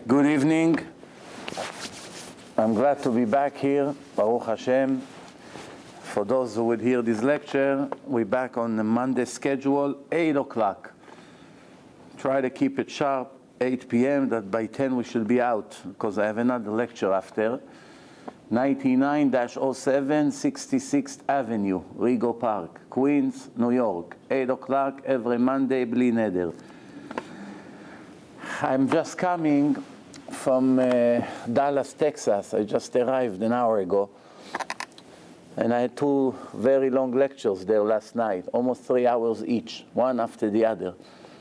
Good evening. I'm glad to be back here, Baruch Hashem. For those who would hear this lecture, we're back on the Monday schedule, 8 o'clock. Try to keep it sharp, 8 p.m., that by 10 we should be out, because I have another lecture after. 99-07 66th Avenue, Rego Park, Queens, New York. 8 o'clock every Monday, bli neder. I'm just coming from Dallas, Texas. I just arrived an hour ago. And I had two very long lectures there last night, almost 3 hours each, one after the other.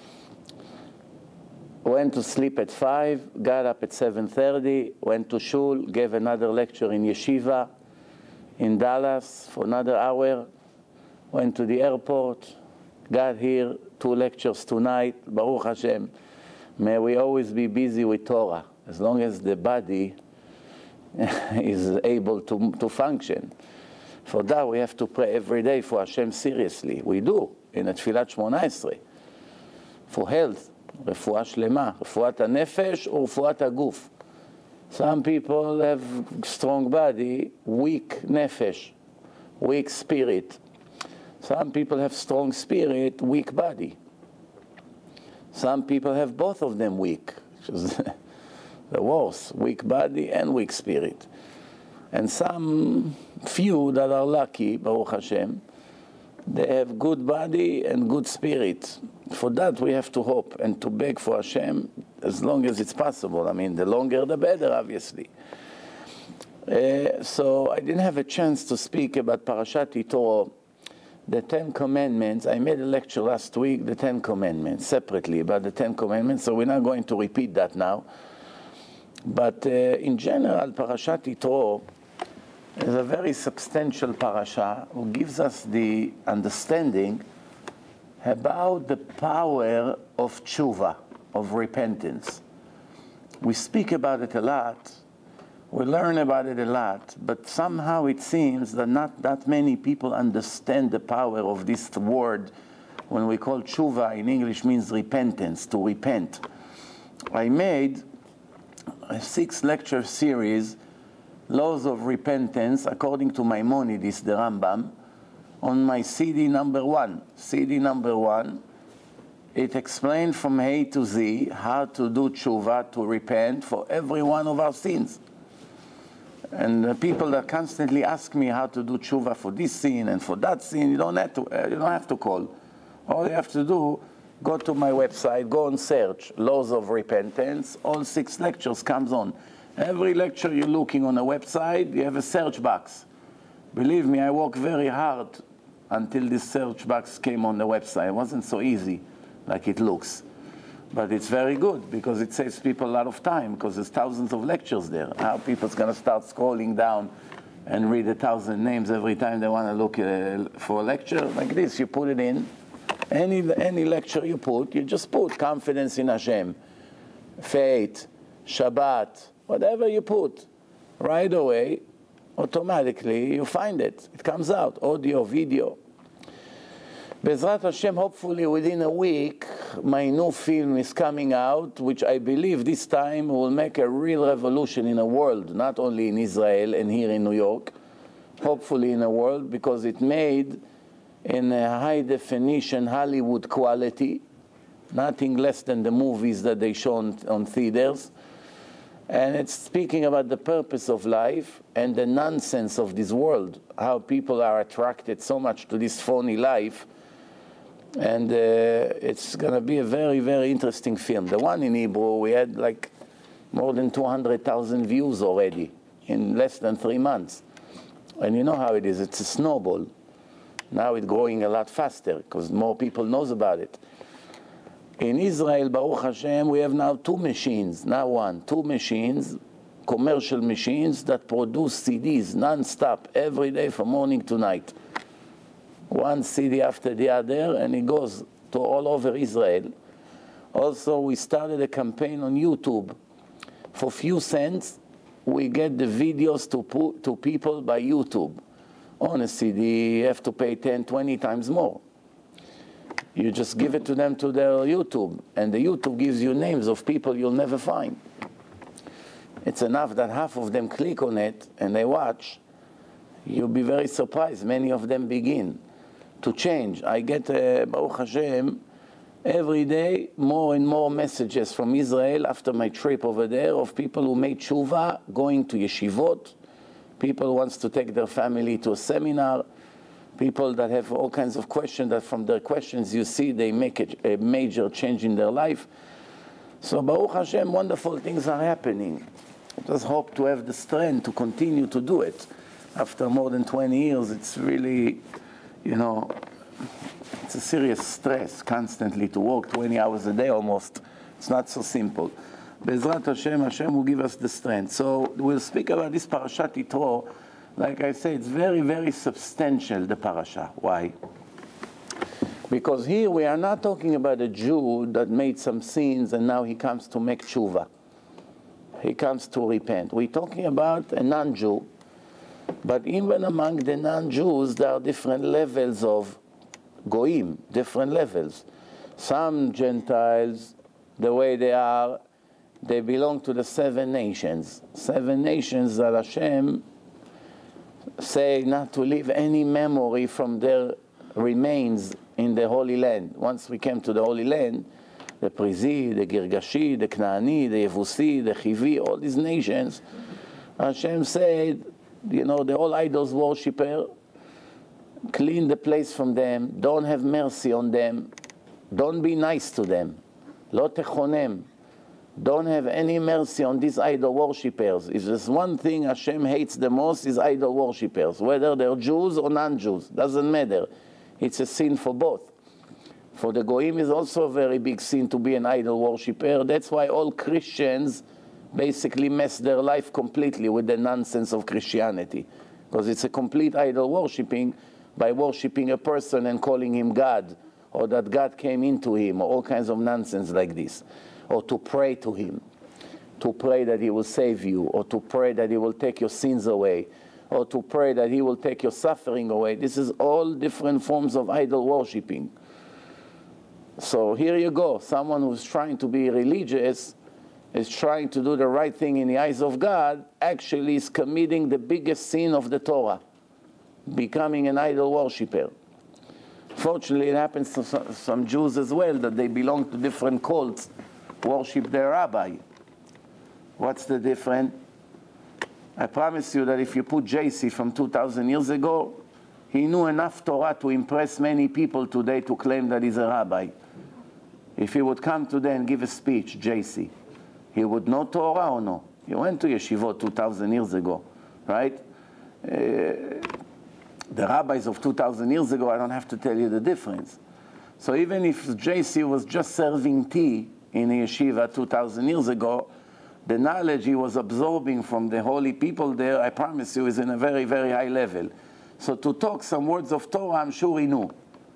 Went to sleep at 5, got up at 7:30, went to shul, gave another lecture in yeshiva in Dallas for another hour, went to the airport, got here, 2 lectures tonight, Baruch Hashem. May we always be busy with Torah, as long as the body is able to function. For that, we have to pray every day for Hashem seriously. We do, in a Tfilat Shmona Esrei, for health, refuah shlema, refuat hanefesh or refuat haguf. Some people have strong body, weak nefesh, weak spirit. Some people have strong spirit, weak body. Some people have both of them weak, which is the worst, weak body and weak spirit. And some few that are lucky, Baruch Hashem, they have good body and good spirit. For that we have to hope and to beg for Hashem as long as it's possible. I mean, the longer the better, obviously. So I didn't have a chance to speak about Parashat Yitro, the 10 Commandments. I made a lecture last week, the 10 Commandments, separately about the 10 Commandments, so we're not going to repeat that now. But in general, Parashat Yitro is a very substantial parasha who gives us the understanding about the power of tshuva, of repentance. We speak about it a lot, we learn about it a lot, but somehow it seems that not that many people understand the power of this word. When we call tshuva in English means repentance, to repent. I made a 6-lecture series, Laws of Repentance, according to Maimonides, the Rambam, on my CD number 1. CD number 1, it explained from A to Z how to do tshuva, to repent for every one of our sins. And the people that constantly ask me how to do tshuva for this sin and for that sin, you don't have to call. All you have to do, go to my website, go and search Laws of Repentance. All 6 lectures comes on. Every lecture you're looking on a website, you have a search box. Believe me, I worked very hard until this search box came on the website. It wasn't so easy like it looks. But it's very good because it saves people a lot of time, because there's thousands of lectures there. How people's going to start scrolling down and read 1,000 names every time they want to look for a lecture? Like this, you put it in. Any lecture you put, you just put confidence in Hashem, faith, Shabbat, whatever you put, right away, automatically you find it. It comes out, audio, video. Bezrat Hashem, hopefully within a week, my new film is coming out, which I believe this time will make a real revolution in the world, not only in Israel and here in New York, hopefully in the world, because it made in a high-definition Hollywood quality, nothing less than the movies that they show on theaters. And it's speaking about the purpose of life and the nonsense of this world, how people are attracted so much to this phony life. And it's going to be a very, very interesting film. The one in Hebrew, we had like more than 200,000 views already in less than 3 months. And you know how it is, it's a snowball. Now it's growing a lot faster because more people knows about it. In Israel, Baruch Hashem, we have now 2 machines, not 1, 2 machines, commercial machines that produce CDs non-stop every day from morning to night. 1 CD after the other, and it goes to all over Israel. Also, we started a campaign on YouTube. For few cents, we get the videos to people by YouTube. On a CD, you have to pay 10, 20 times more. You just give it to them to their YouTube, and the YouTube gives you names of people you'll never find. it's enough that half of them click on it and they watch, you'll be very surprised. Many of them begin to change. I get, Baruch Hashem, every day more and more messages from Israel after my trip over there of people who made tshuva, going to yeshivot, people who wants to take their family to a seminar, people that have all kinds of questions that from their questions you see they make a major change in their life. So Baruch Hashem, wonderful things are happening. I just hope to have the strength to continue to do it. After more than 20 years, it's really, you know, it's a serious stress constantly to work 20 hours a day almost. It's not so simple. Be'ezrat Hashem, Hashem will give us the strength. So we'll speak about this Parashat Yitro. Like I say, it's very, very substantial, the parasha. Why? Because here we are not talking about a Jew that made some sins and now he comes to make tshuva. He comes to repent. We're talking about a non-Jew. But even among the non-Jews, there are different levels of goyim, different levels. Some Gentiles, the way they are, they belong to the 7 nations. 7 nations that Hashem say not to leave any memory from their remains in the Holy Land. Once we came to the Holy Land, the Prizi, the Girgashi, the Knaani, the Yevusi, the Chivi, all these nations, Hashem said, you know, the all idols worshiper, clean the place from them, don't have mercy on them, don't be nice to them, lo techonem, don't have any mercy on these idol worshippers. If there's one thing Hashem hates the most is idol worshippers, whether they're Jews or non-Jews, doesn't matter. It's a sin for both. For the Goyim is also a very big sin to be an idol worshipper. That's why all Christians basically mess their life completely with the nonsense of Christianity. Because it's a complete idol worshipping by worshipping a person and calling him God, or that God came into him, or all kinds of nonsense like this. Or to pray to him, to pray that he will save you, or to pray that he will take your sins away, or to pray that he will take your suffering away. This is all different forms of idol worshipping. So here you go, someone who's trying to be religious, is trying to do the right thing in the eyes of God, actually is committing the biggest sin of the Torah, becoming an idol worshipper. Fortunately, it happens to some Jews as well, that they belong to different cults, worship their rabbi. What's the difference? I promise you that if you put JC from 2,000 years ago, he knew enough Torah to impress many people today to claim that he's a rabbi. If he would come today and give a speech, JC, he would know Torah or no? He went to yeshivot 2,000 years ago, right? The rabbis of 2,000 years ago, I don't have to tell you the difference. So even if JC was just serving tea in a yeshiva 2,000 years ago, the knowledge he was absorbing from the holy people there, I promise you, is in a very, very high level. So to talk some words of Torah, I'm sure he knew.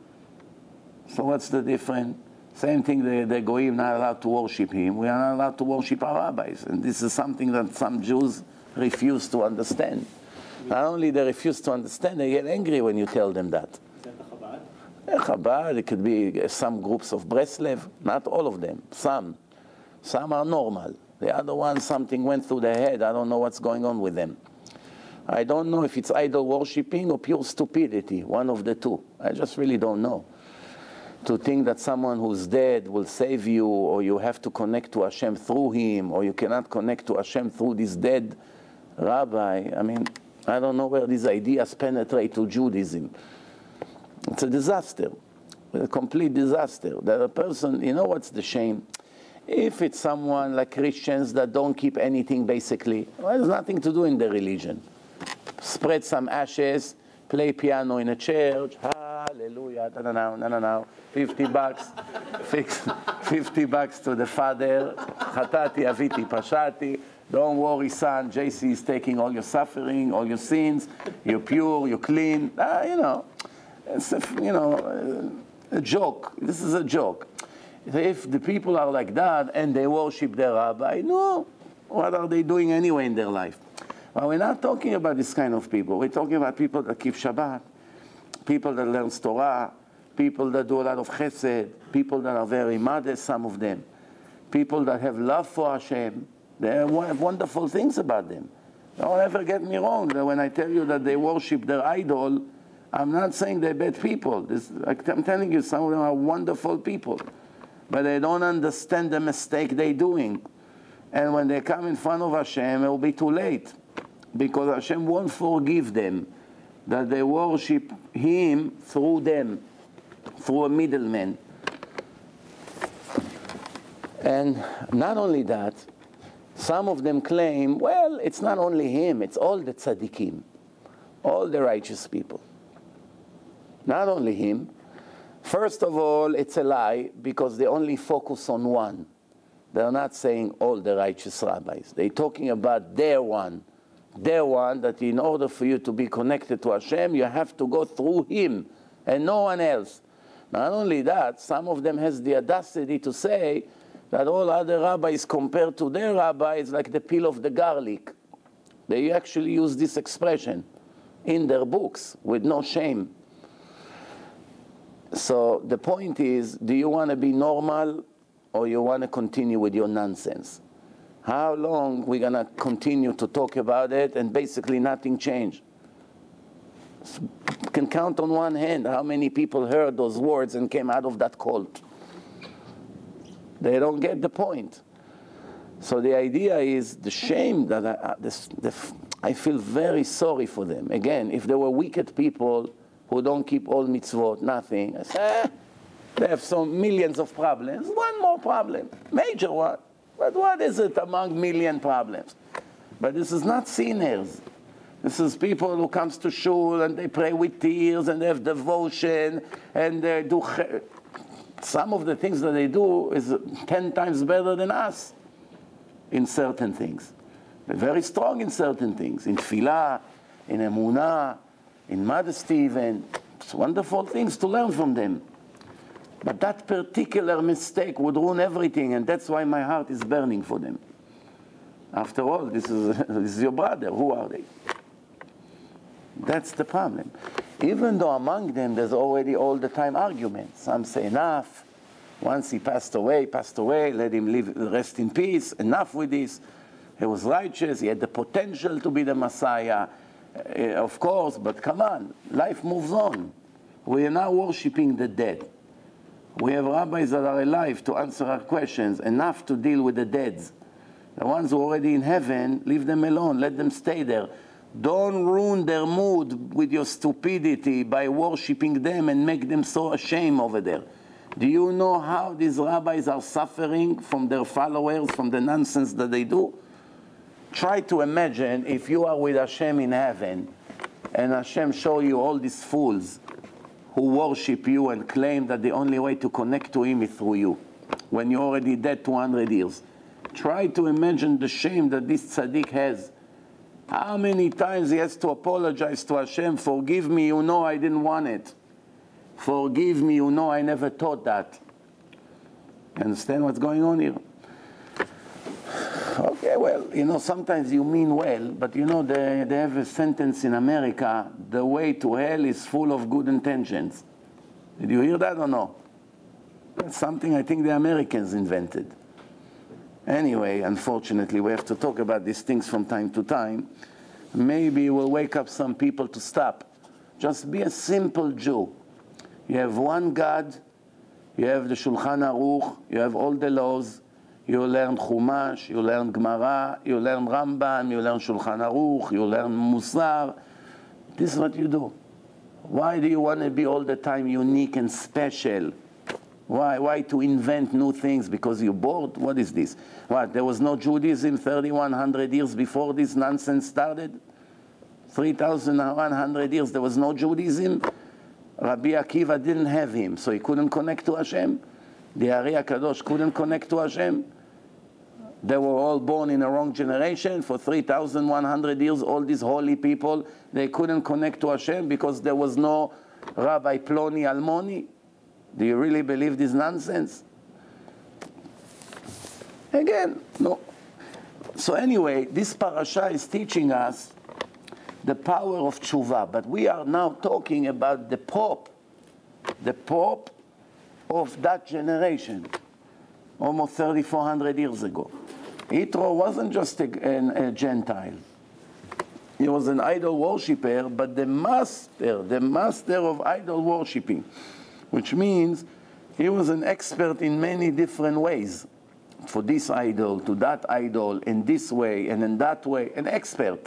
So what's the difference? Same thing, the Goyim not allowed to worship him. We are not allowed to worship our rabbis. And this is something that some Jews refuse to understand. Not only they refuse to understand, they get angry when you tell them that. Is that the Chabad? Chabad, it could be some groups of Breslev, not all of them, some. Some are normal. The other ones, something went through their head. I don't know what's going on with them. I don't know if it's idol worshipping or pure stupidity, one of the two. I just really don't know. To think that someone who's dead will save you, or you have to connect to Hashem through him, or you cannot connect to Hashem through this dead rabbi. I mean, I don't know where these ideas penetrate to Judaism. It's a disaster, a complete disaster. That a person, you know what's the shame? If it's someone like Christians that don't keep anything basically, well, there's nothing to do in their religion. Spread some ashes, play piano in a church, hallelujah, no, $50, $50 to the father, chatati, aviti, pashati, don't worry son, JC is taking all your suffering, all your sins, you're pure, you're clean, you know, it's a joke, this is a joke. If the people are like that and they worship their rabbi, no, what are they doing anyway in their life? Well, we're not talking about this kind of people. We're talking about people that keep Shabbat, people that learn Torah, people that do a lot of chesed, people that are very modest, some of them, people that have love for Hashem, They have wonderful things about them. Don't ever get me wrong, that when I tell you that they worship their idol, I'm not saying they're bad people. I'm telling you, some of them are wonderful people. But they don't understand the mistake they're doing. And when they come in front of Hashem, it will be too late. Because Hashem won't forgive them that they worship Him through them, through a middleman. And not only that, some of them claim, well, it's not only Him, it's all the tzaddikim, all the righteous people. Not only Him. First of all, it's a lie because they only focus on one. They're not saying all the righteous rabbis. They're talking about their one. Their one, that in order for you to be connected to Hashem, you have to go through Him and no one else. Not only that, some of them has the audacity to say that all other rabbis compared to their rabbi is like the peel of the garlic. They actually use this expression in their books with no shame. So the point is, do you want to be normal or you want to continue with your nonsense? How long we're going to continue to talk about it and basically nothing changed? You can count on one hand how many people heard those words and came out of that cult. They don't get the point. So the idea is the shame that I feel very sorry for them. Again, if there were wicked people who don't keep all mitzvot, nothing, I say, they have some millions of problems. One more problem, major one. But what is it among million problems? But this is not sinners. This is people who comes to shul and they pray with tears and they have devotion and they do. Some of the things that they do is 10 times better than us in certain things. They're very strong in certain things, in tefillah, in emunah, in modesty even. It's wonderful things to learn from them. But that particular mistake would ruin everything, and that's why my heart is burning for them. After all, this is your brother. Who are they? That's the problem. Even though among them there's already all the time arguments. Some say enough. Once he passed away, let him live, rest in peace. Enough with this. He was righteous. He had the potential to be the Messiah. Of course, but come on. Life moves on. We are now worshipping the dead. We have rabbis that are alive to answer our questions. Enough to deal with the deads. The ones who are already in heaven, leave them alone. Let them stay there. Don't ruin their mood with your stupidity by worshipping them and make them so ashamed over there. Do you know how these rabbis are suffering from their followers, from the nonsense that they do? Try to imagine if you are with Hashem in heaven and Hashem show you all these fools who worship you and claim that the only way to connect to Him is through you, when you're already dead 200 years. Try to imagine the shame that this tzaddik has. How many times he has to apologize to Hashem, forgive me, you know I didn't want it. Forgive me, you know I never thought that. You understand what's going on here? Okay, well, you know, sometimes you mean well, but you know, they have a sentence in America, the way to hell is full of good intentions. Did you hear that or no? That's something I think the Americans invented. Anyway, unfortunately, we have to talk about these things from time to time. Maybe we'll wake up some people to stop. Just be a simple Jew. You have one God, you have the Shulchan Aruch, you have all the laws, you learn Chumash, you learn Gemara, you learn Rambam, you learn Shulchan Aruch, you learn Musar. This is what you do. Why do you want to be all the time unique and special? Why to invent new things? Because you're bored? What is this? What, there was no Judaism 3,100 years before this nonsense started? 3,100 years there was no Judaism? Rabbi Akiva didn't have him, so he couldn't connect to Hashem. The Ari HaKadosh couldn't connect to Hashem. They were all born in the wrong generation. For 3,100 years, all these holy people, they couldn't connect to Hashem because there was no Rabbi Ploni Almoni. Do you really believe this nonsense? Again, no. So anyway, this parasha is teaching us the power of tshuva. But we are now talking about the Pope of that generation, almost 3,400 years ago. Yitro wasn't just a Gentile. He was an idol worshipper, but the master of idol worshiping, which means he was an expert in many different ways. For this idol, to that idol, in this way and in that way, an expert.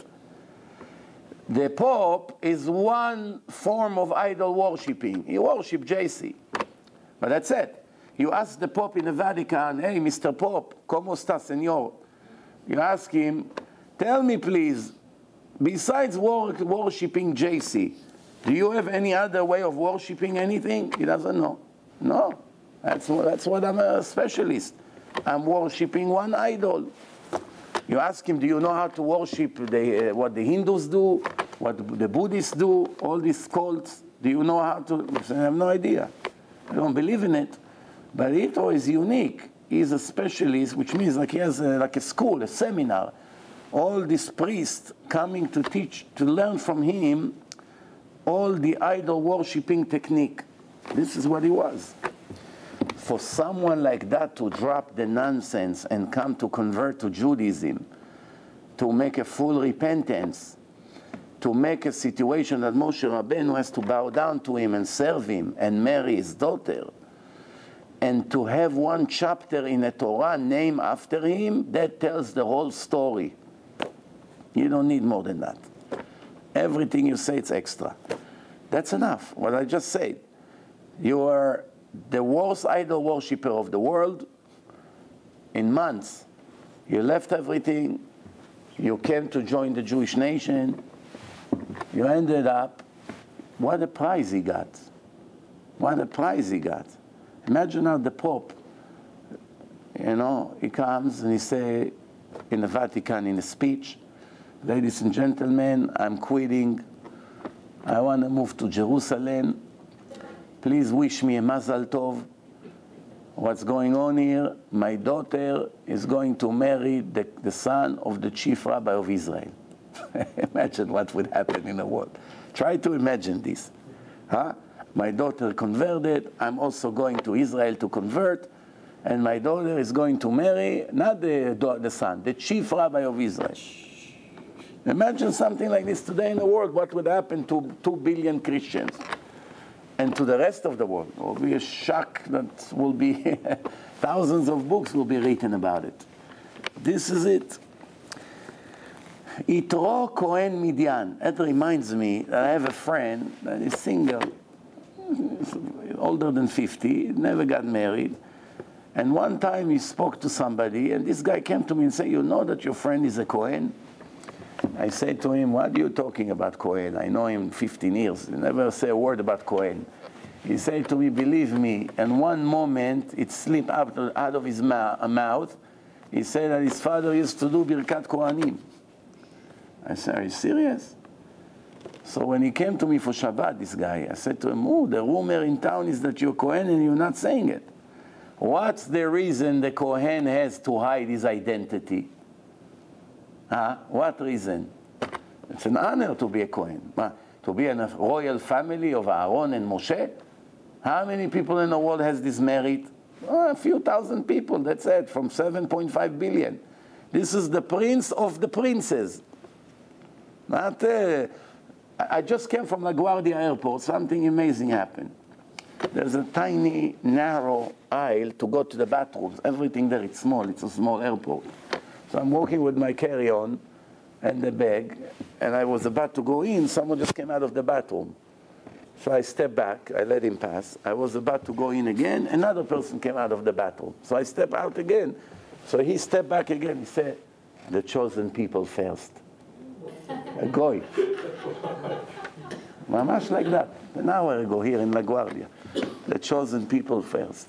The Pope is one form of idol worshiping. He worshipped JC. But that's it. You ask the Pope in the Vatican, hey, Mr. Pope, ¿cómo está, señor? You ask him, tell me please, besides worshipping JC, do you have any other way of worshipping anything? He doesn't know. No, that's what I'm a specialist. I'm worshipping one idol. You ask him, do you know how to worship what the Hindus do, what the Buddhists do, all these cults? Do you know how to? I have no idea. I don't believe in it. But Yitro is unique. He's a specialist, which means like he has like a school, a seminar. All these priests coming to teach, to learn from him all the idol worshipping technique. This is what he was. For someone like that to drop the nonsense and come to convert to Judaism, to make a full repentance, to make a situation that Moshe Rabbeinu has to bow down to him and serve him and marry his daughter, and to have one chapter in the Torah named after him, that tells the whole story. You don't need more than that. Everything you say, it's extra. That's enough, what I just said. You are the worst idol worshiper of the world. In months, you left everything, you came to join the Jewish nation, you ended up, what a prize he got. What a prize he got. Imagine how the Pope, you know, he comes and he say in the Vatican in a speech, ladies and gentlemen, I'm quitting. I want to move to Jerusalem. Please wish me a Mazal Tov. What's going on here? My daughter is going to marry the son of the chief rabbi of Israel. Imagine what would happen in the world. Try to imagine this. Huh? My daughter converted. I'm also going to Israel to convert. And my daughter is going to marry, not the son, the chief rabbi of Israel. Imagine something like this today in the world. What would happen to 2 billion Christians? And to the rest of the world. It will be a shock that will be, thousands of books will be written about it. This is it. Yitro Cohen Midian. That reminds me that I have a friend that is single, older than 50, never got married. And one time he spoke to somebody, and this guy came to me and said, you know that your friend is a Cohen? I said to him, what are you talking about Cohen? I know him 15 years. He never say a word about Cohen. He said to me, believe me, and one moment it slipped out of his mouth. He said that his father used to do Birkat Kohanim. I said, are you serious? So when he came to me for Shabbat, this guy, I said to him, oh, the rumor in town is that you're Cohen and you're not saying it. What's the reason the Cohen has to hide his identity? What reason? It's an honor to be a Kohen. To be in a royal family of Aaron and Moshe. How many people in the world has this merit? A few thousand people, that's it, from 7.5 billion. This is the prince of the princes. Not, I just came from LaGuardia Airport. Something amazing happened. There's a tiny, narrow aisle to go to the bathrooms. Everything there is small. It's a small airport. So I'm walking with my carry-on and the bag, and I was about to go in. Someone just came out of the bathroom. So I stepped back. I let him pass. I was about to go in again. Another person came out of the bathroom. So I stepped out again. So he stepped back again. He said, the chosen people first. A goy. Mamash like that. An hour ago here in LaGuardia. The chosen people first.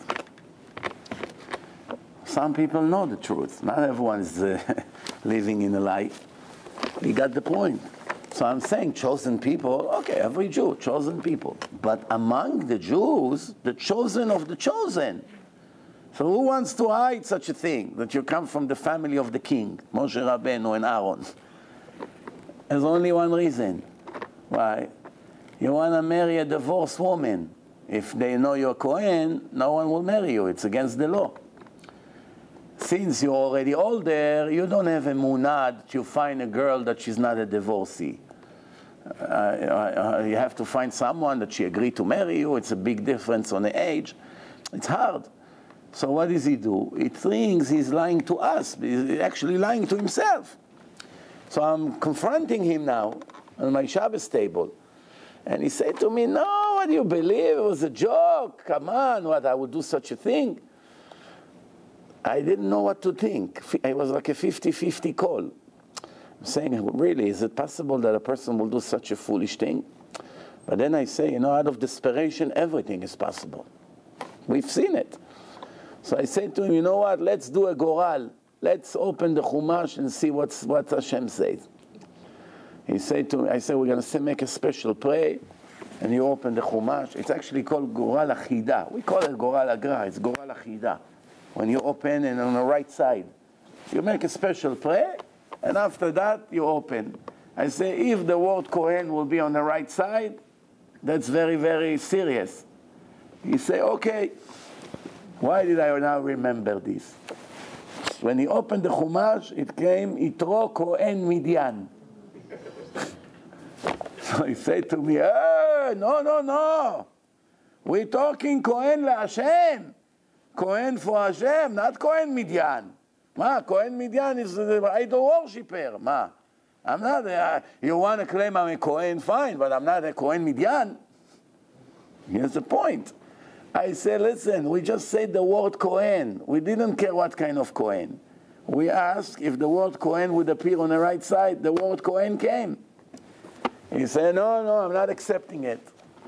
Some people know the truth. Not everyone is living in a lie. We got the point. So I'm saying chosen people, okay, every Jew, chosen people. But among the Jews, the chosen of the chosen. So who wants to hide such a thing, that you come from the family of the king, Moshe Rabbeinu and Aaron? There's only one reason. Why? You want to marry a divorced woman. If they know you're Kohen, no one will marry you. It's against the law. since you're already older, you don't have a munad that you find a girl that she's not a divorcee. You have to find someone that she agreed to marry you. It's a big difference on the age. It's hard. So what does he do? He thinks he's lying to us. He's actually lying to himself. So I'm confronting him now on my Shabbos table. And he said to me, no, what do you believe? It was a joke. Come on, what, I would do such a thing? I didn't know what to think. It was like a 50-50 call. I'm saying, really, is it possible that a person will do such a foolish thing? But then I say, you know, out of desperation, everything is possible. We've seen it. So I said to him, you know what, let's do a goral. Let's open the Chumash and see what Hashem says. He said to me, I said, we're going to make a special prayer. And you open the Chumash. It's actually called Goral Achida. We call it Goral Agra. It's Goral Achida. When you open and on the right side, you make a special prayer, and after that, you open. I say, if the word Kohen will be on the right side, that's very, very serious. He say, okay. Why did I now remember this? When he opened the Chumash, it came, Yitro Kohen Midian. So he said to me, no. We're talking Kohen LaHashem. Kohen for Hashem, not Kohen Midian. Ma, Kohen Midian is the idol worshipper. Ma, I'm not, you want to claim I'm a Kohen, fine, but I'm not a Kohen Midian. Here's the point. I say, listen, we just said the word Kohen. We didn't care what kind of Kohen. We asked if the word Kohen would appear on the right side. The word Kohen came. He said, no, I'm not accepting it.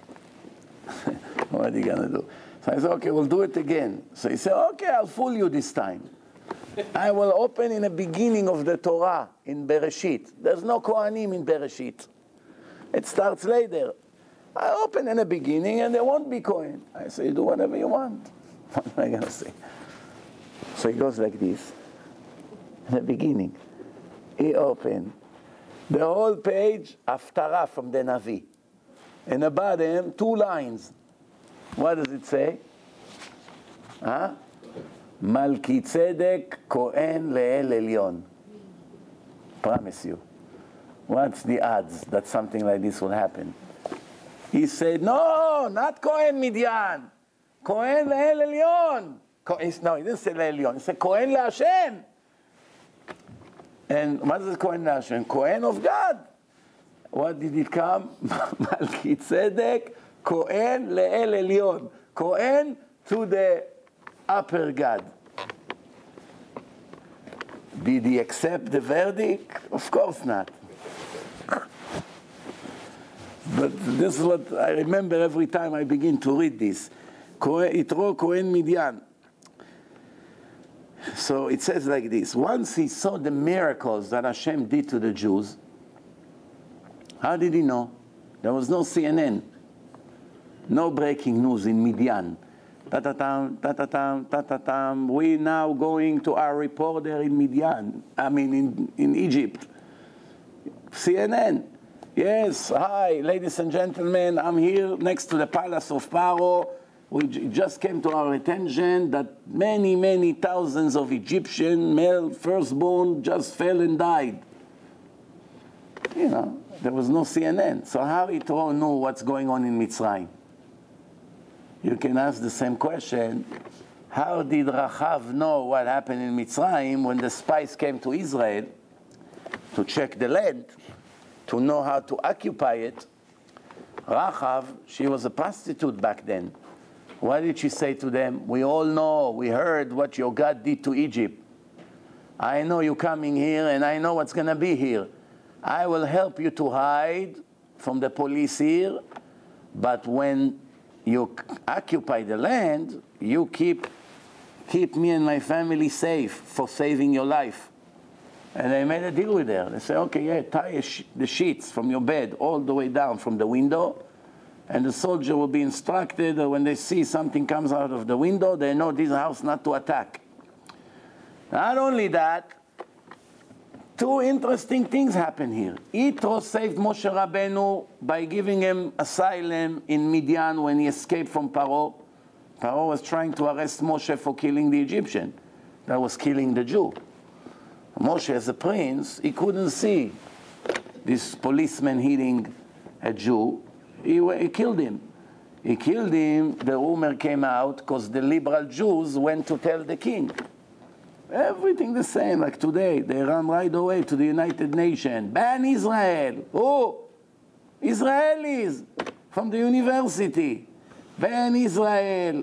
What are you going to do? So I said, okay, we'll do it again. So he said, okay, I'll fool you this time. I will open in the beginning of the Torah, in Bereshit. There's no Kohanim in Bereshit. It starts later. I open in the beginning and there won't be Kohen. I say, do whatever you want. What am I going to say? So he goes like this. In the beginning, he opened. The whole page, Haftarah from the Navi. In the bottom, 2 lines. What does it say? Huh? Malki Tzedek Kohen Le'el Elyon. Promise you. What's the odds that something like this will happen? He said, no, not Kohen Midian. Kohen Le'el Elyon. No, he didn't say Le'el Elyon. He said Kohen LaHashem. And what is Kohen LaHashem? Kohen of God. What did it come? Malki Tzedek Kohen Le'el Elyon. Kohen to the upper God. Did he accept the verdict? Of course not. But this is what I remember every time I begin to read this. Yitro Kohen Midian. So it says like this. Once he saw the miracles that Hashem did to the Jews, how did he know? There was no CNN. No breaking news in Midian. Ta-ta-tam, ta-ta-tam, ta-ta-tam. We now going to our reporter in Midian. I mean, in Egypt. CNN. Yes, hi, ladies and gentlemen. I'm here next to the palace of Paro. We just came to our attention that many, many thousands of Egyptian male firstborn just fell and died. You know, there was no CNN. So how Yitro knew what's going on in Mitzrayim? You can ask the same question. How did Rachav know what happened in Mitzrayim when the spies came to Israel to check the land, to know how to occupy it? Rachav, she was a prostitute back then. What did she say to them? We all know, we heard what your God did to Egypt. I know you're coming here and I know what's going to be here. I will help you to hide from the police here, but when you occupy the land, you keep me and my family safe for saving your life. And they made a deal with her. They said, okay, yeah, tie the sheets from your bed all the way down from the window, and the soldier will be instructed that when they see something comes out of the window, they know this house not to attack. Not only that, 2 interesting things happen here. Yitro saved Moshe Rabbeinu by giving him asylum in Midian when he escaped from Paro. Paro was trying to arrest Moshe for killing the Egyptian. that was killing the Jew. Moshe, as a prince, he couldn't see this policeman hitting a Jew. He killed him. He killed him, the rumor came out, because the liberal Jews went to tell the king. Everything the same, like today. They run right away to the United Nations. Ban Israel. Oh, Israelis from the university. Ban Israel.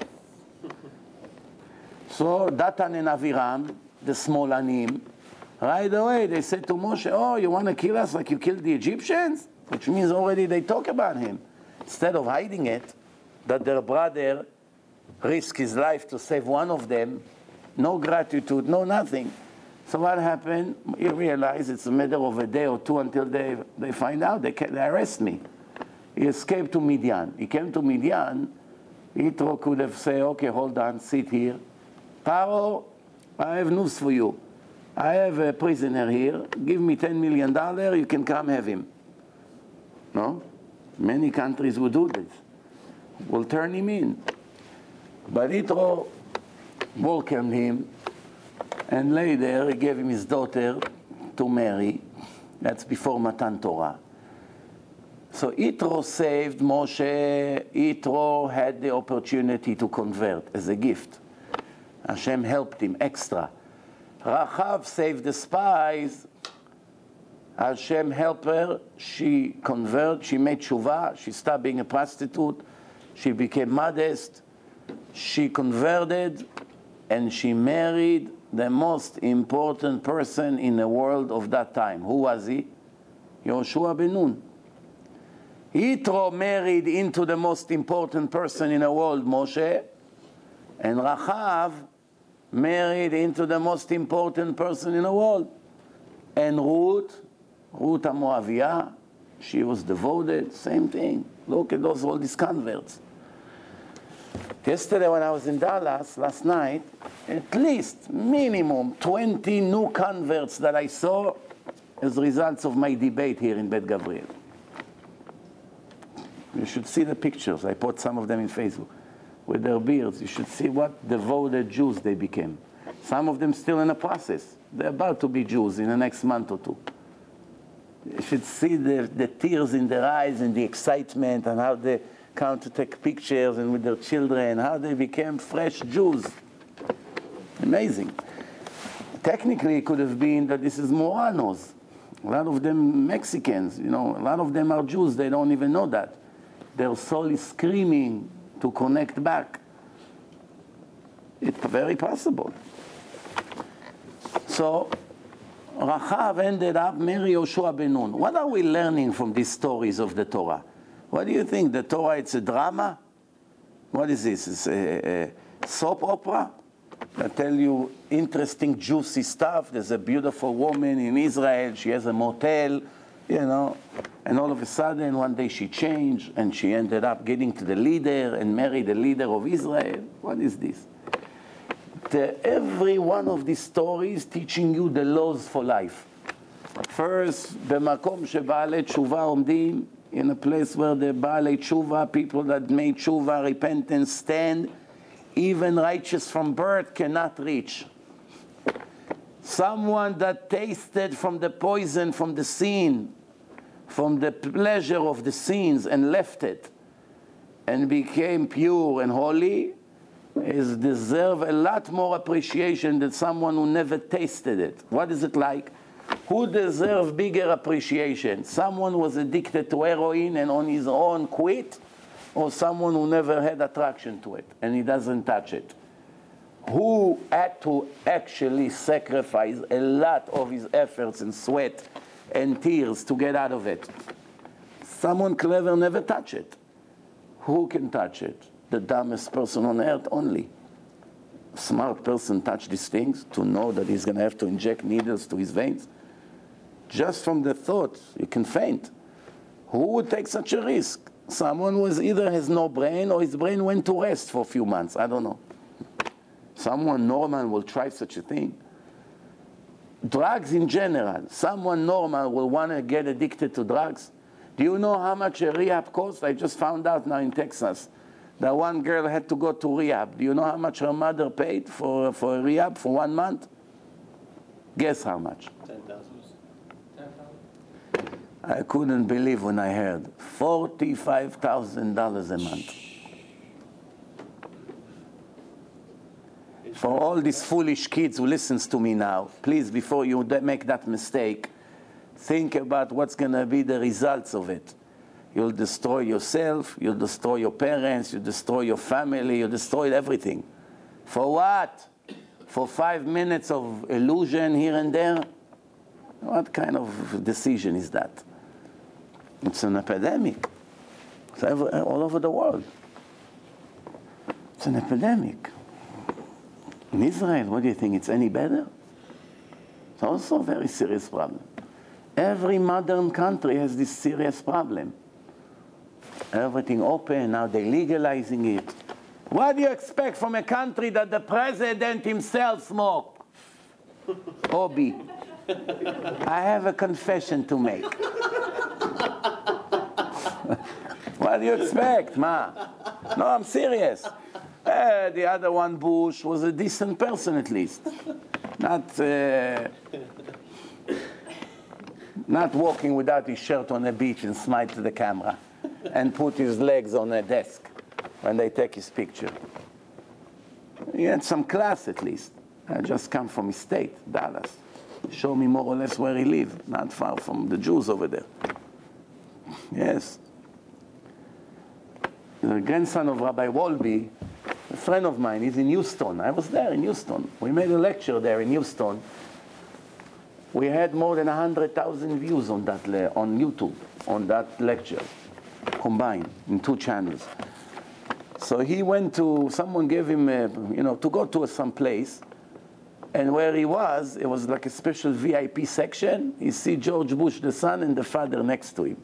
So Datan and Aviram, the Smolanim, right away they said to Moshe, oh, you want to kill us like you killed the Egyptians? Which means already they talk about him. Instead of hiding it, that their brother risked his life to save one of them, no gratitude, no nothing. So what happened? He realized it's a matter of a day or two until they find out, they arrest me. He escaped to Midian. He came to Midian. Yitro could have said, okay, hold on, sit here. Paro, I have news for you. I have a prisoner here. Give me $10 million, you can come have him. No? Many countries would do this. Will turn him in. But Yitro welcomed him, and later he gave him his daughter to marry. That's before Matan Torah. So Yitro saved Moshe. Yitro had the opportunity to convert as a gift. Hashem helped him extra. Rachav saved the spies. Hashem helped her. She converted. She made tshuva. She stopped being a prostitute. She became modest. She converted, and she married the most important person in the world of that time. Who was he? Yoshua ben Nun. Yitro married into the most important person in the world, Moshe, and Rachav married into the most important person in the world. And Ruth HaMoaviyah, she was devoted, same thing. Look at all these converts. Yesterday when I was in Dallas, last night, at least minimum 20 new converts that I saw as results of my debate here in Bet Gabriel. You should see the pictures. I put some of them in Facebook. With their beards, you should see what devoted Jews they became. Some of them still in the process. They're about to be Jews in the next month or two. You should see the tears in their eyes and the excitement and how they come to take pictures and with their children, how they became fresh Jews. Amazing. Technically, it could have been that this is Moranos. A lot of them Mexicans, you know, a lot of them are Jews, they don't even know that. Their soul is screaming to connect back. It's very possible. So, Rachav ended up marrying Yoshua ben Nun. What are we learning from these stories of the Torah? What do you think? The Torah, it's a drama? What is this? It's a soap opera? I tell you interesting, juicy stuff. There's a beautiful woman in Israel. She has a motel, you know. And all of a sudden, one day she changed, and she ended up getting to the leader and married the leader of Israel. What is this? Every one of these stories teaching you the laws for life. First, במקום שבעלי תשובה עומדים, in a place where the בעלי תשובה, people that made תשובה, repentance, stand, even righteous from birth cannot reach. Someone that tasted from the poison, from the sin, from the pleasure of the sins and left it, and became pure and holy, is deserve a lot more appreciation than someone who never tasted it. What is it like? Who deserves bigger appreciation? Someone who was addicted to heroin and on his own quit, or someone who never had attraction to it and he doesn't touch it? Who had to actually sacrifice a lot of his efforts and sweat and tears to get out of it? Someone clever never touch it. Who can touch it? The dumbest person on earth only. A smart person touch these things to know that he's going to have to inject needles to his veins. Just from the thought, you can faint. Who would take such a risk? Someone who either has no brain or his brain went to rest for a few months. I don't know. Someone normal will try such a thing. Drugs in general. Someone normal will want to get addicted to drugs. Do you know how much a rehab costs? I just found out now in Texas that one girl had to go to rehab. Do you know how much her mother paid for a rehab for 1 month? Guess how much? 10,000. I couldn't believe when I heard $45,000 a month. For all these foolish kids who listens to me now, please, before you make that mistake, think about what's going to be the results of it. You'll destroy yourself, you'll destroy your parents, you'll destroy your family, you'll destroy everything. For what? For 5 minutes of illusion here and there? What kind of decision is that? It's an epidemic. It's all over the world. It's an epidemic. In Israel, what do you think? It's any better? It's also a very serious problem. Every modern country has this serious problem. Everything open, now they're legalizing it. What do you expect from a country that the president himself smokes? Obi, I have a confession to make. What do you expect, ma? No, I'm serious. The other one, Bush, was a decent person at least. Not walking without his shirt on the beach and smile to the camera and put his legs on a desk when they take his picture. He had some class at least. I just come from his state, Dallas. Show me more or less where he lived, not far from the Jews over there. Yes. The grandson of Rabbi Wolbe, a friend of mine, is in Houston. I was there in Houston. We made a lecture there in Houston. We had more than 100,000 views on that on YouTube, on that lecture, combined in 2 channels. So he went to, someone gave him, to go to some place, and where he was, it was like a special VIP section. You see George Bush, the son, and the father next to him.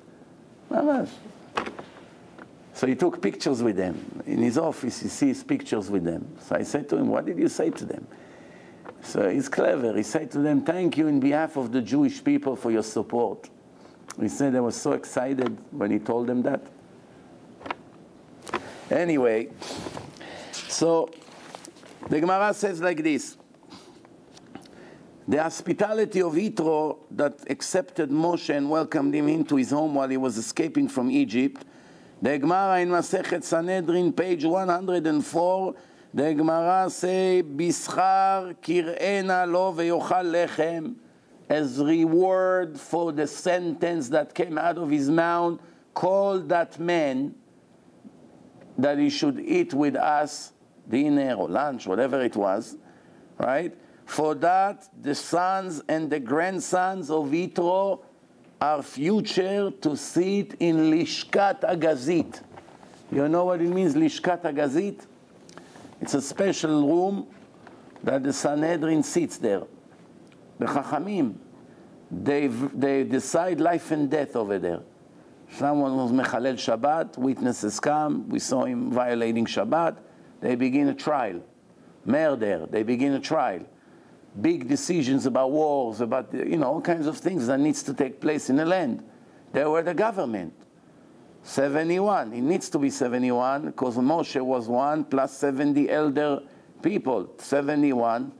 So he took pictures with them. In his office, he sees pictures with them. So I said to him, what did you say to them? So he's clever. He said to them, thank you in behalf of the Jewish people for your support. He said I was so excited when he told them that. Anyway, so the Gemara says like this. The hospitality of Yitro that accepted Moshe and welcomed him into his home while he was escaping from Egypt. The Gemara in Masechet Sanhedrin, page 104, the Gemara say, Bischar kir'ena lo veyochal lechem, as reward for the sentence that came out of his mouth, call that man that he should eat with us dinner or lunch, whatever it was, right? For that, the sons and the grandsons of Yitro are future to sit in Lishkat Agazit. You know what it means, Lishkat Agazit? It's a special room that the Sanhedrin sits there. The Chachamim, they decide life and death over there. Someone was Mechalel Shabbat, witnesses come, we saw him violating Shabbat, they begin a trial. Murder, they begin a trial. Big decisions about wars, about all kinds of things that needs to take place in the land. They were the government. 71. It needs to be 71 because Moshe was 1 plus 70 elder people. 71,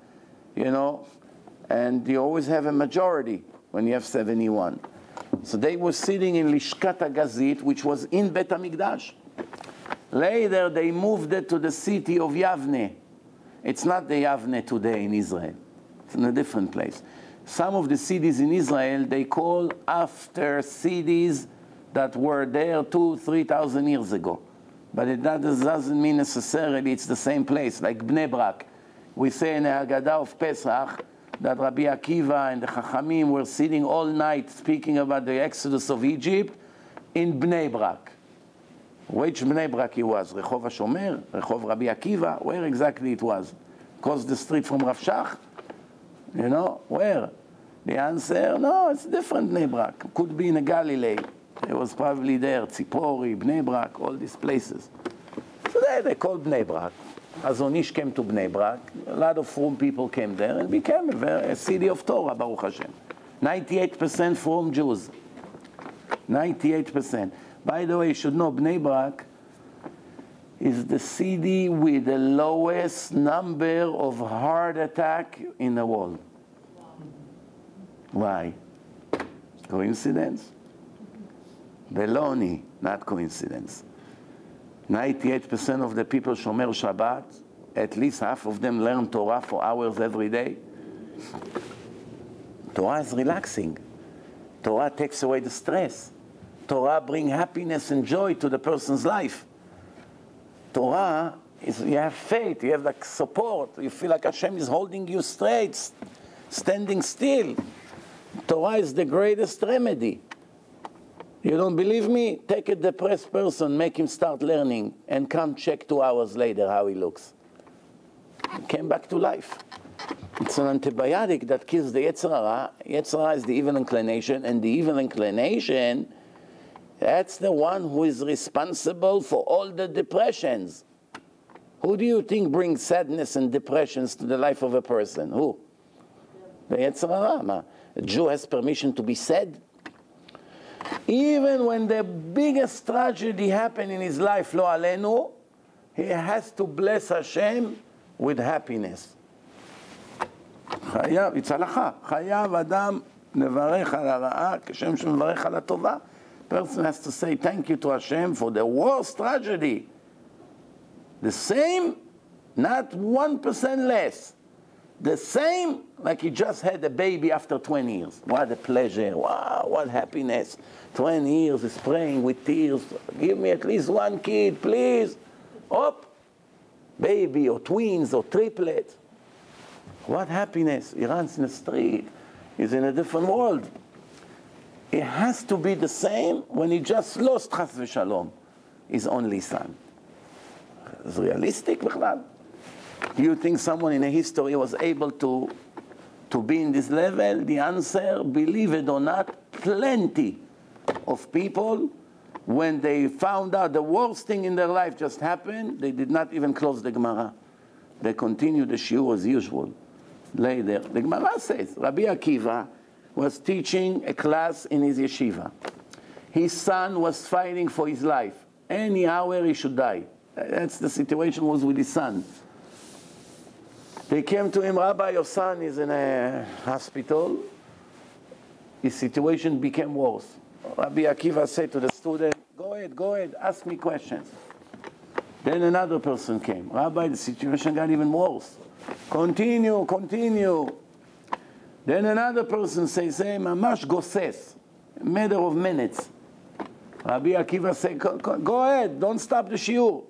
and you always have a majority when you have 71. So they were sitting in Lishkat HaGazit, which was in Bet HaMikdash. Later, they moved it to the city of Yavne. It's not the Yavne today in Israel. It's in a different place. Some of the cities in Israel, they call after cities that were there 2,000-3,000 years ago. But that doesn't mean necessarily it's the same place, like Bnei Brak. We say in the Haggadah of Pesach that Rabbi Akiva and the Chachamim were sitting all night speaking about the exodus of Egypt in Bnei Brak. Which Bnei Brak it was? Rehov HaShomer? Rehov Rabbi Akiva? Where exactly it was? Across the street from Rav Shach? Where? The answer, no, it's different Bnei Brak. Could be in a Galilee. It was probably there, Tzipori, Bnei Brak, all these places. So they called Bnei Brak. Hazon Ish came to Bnei Brak. A lot of Frum people came there and became a city of Torah, Baruch Hashem. 98% Frum Jews. 98%. By the way, you should know, Bnei Brak is the city with the lowest number of heart attack in the world. Why? Coincidence? Baloney, not coincidence. 98% of the people Shomer Shabbat, at least half of them learn Torah for hours every day. Torah is relaxing. Torah takes away the stress. Torah brings happiness and joy to the person's life. Torah is, you have faith, you have like support, you feel like Hashem is holding you straight, standing still. Torah is the greatest remedy. You don't believe me? Take a depressed person, make him start learning, and come check 2 hours later how he looks. He came back to life. It's an antibiotic that kills the Yetzer Hara. Yetzer Hara is the evil inclination, and the evil inclination, that's the one who is responsible for all the depressions. Who do you think brings sadness and depressions to the life of a person? Who? The Yetzer Hara. A Jew has permission to be sad. Even when the biggest tragedy happened in his life, lo alenu, he has to bless Hashem with happiness. חייב, it's הלכה. חייב אדם לברך על הרעה כשם שמברך על הטובה. Person has to say thank you to Hashem for the worst tragedy. The same, not 1% less. The same, like he just had a baby after 20 years. What a pleasure. Wow, what happiness. 20 years is praying with tears. Give me at least one kid, please. Up. Baby or twins or triplets. What happiness. He runs in the street. He's in a different world. It has to be the same when he just lost, chas v'shalom, his only son. It's realistic, בכלל. Do you think someone in a history was able to be in this level? The answer, believe it or not, plenty of people, when they found out the worst thing in their life just happened, they did not even close the Gemara. They continued the shiur as usual. Later, the Gemara says, Rabbi Akiva was teaching a class in his yeshiva. His son was fighting for his life. Any hour he should die. That's the situation was with his son. They came to him, Rabbi, your son is in a hospital. His situation became worse. Rabbi Akiva said to the student, go ahead, ask me questions. Then another person came. Rabbi, the situation got even worse. Continue. Then another person says, hey, mamash goses, a matter of minutes. Rabbi Akiva said, go ahead, don't stop the shiur.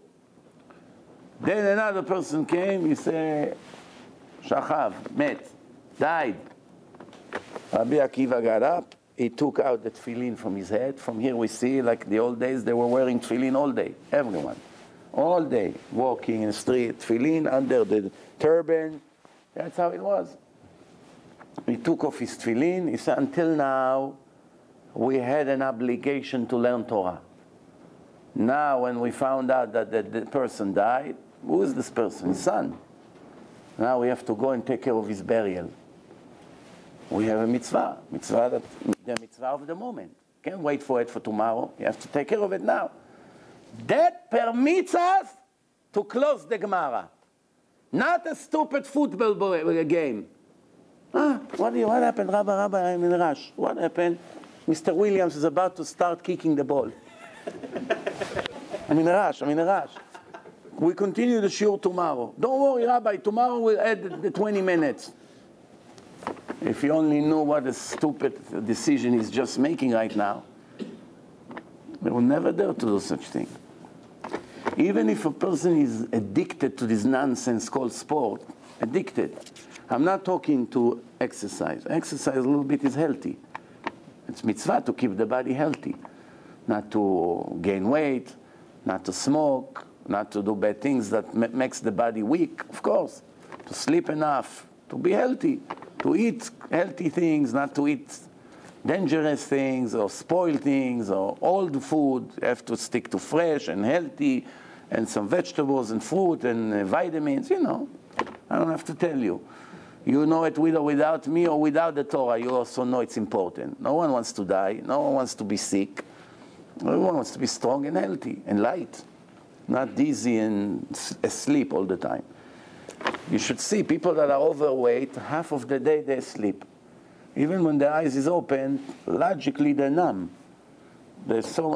Then another person came, he said, shachav, met, died. Rabbi Akiva got up, he took out the tefillin from his head. From here we see, like the old days, they were wearing tefillin all day, everyone. All day, walking in the street, tefillin under the turban. That's how it was. He took off his tefillin. He said, until now, we had an obligation to learn Torah. Now, when we found out that the person died, who is this person? His son. Now we have to go and take care of his burial. We have a mitzvah that the mitzvah of the moment. Can't wait for it for tomorrow. You have to take care of it now. That permits us to close the Gemara. Not a stupid football game. What happened? Rabbi, I'm in a rush. What happened? Mr. Williams is about to start kicking the ball. I'm in a rush. We continue the shiur tomorrow. Don't worry, Rabbi, tomorrow we'll add the 20 minutes. If you only knew what a stupid decision he's just making right now, they will never dare to do such thing. Even if a person is addicted to this nonsense called sport, addicted. I'm not talking to exercise. Exercise a little bit is healthy. It's mitzvah to keep the body healthy. Not to gain weight, not to smoke, not to do bad things that makes the body weak, of course. To sleep enough, to be healthy, to eat healthy things, not to eat dangerous things or spoiled things or old food. You have to stick to fresh and healthy and some vegetables and fruit and vitamins, you know. I don't have to tell you. You know it with or without me or without the Torah, you also know it's important. No one wants to die. No one wants to be sick. Everyone wants to be strong and healthy and light. not dizzy and asleep all the time. You should see people that are overweight, half of the day they sleep. Even when their eyes is open, logically they're numb. They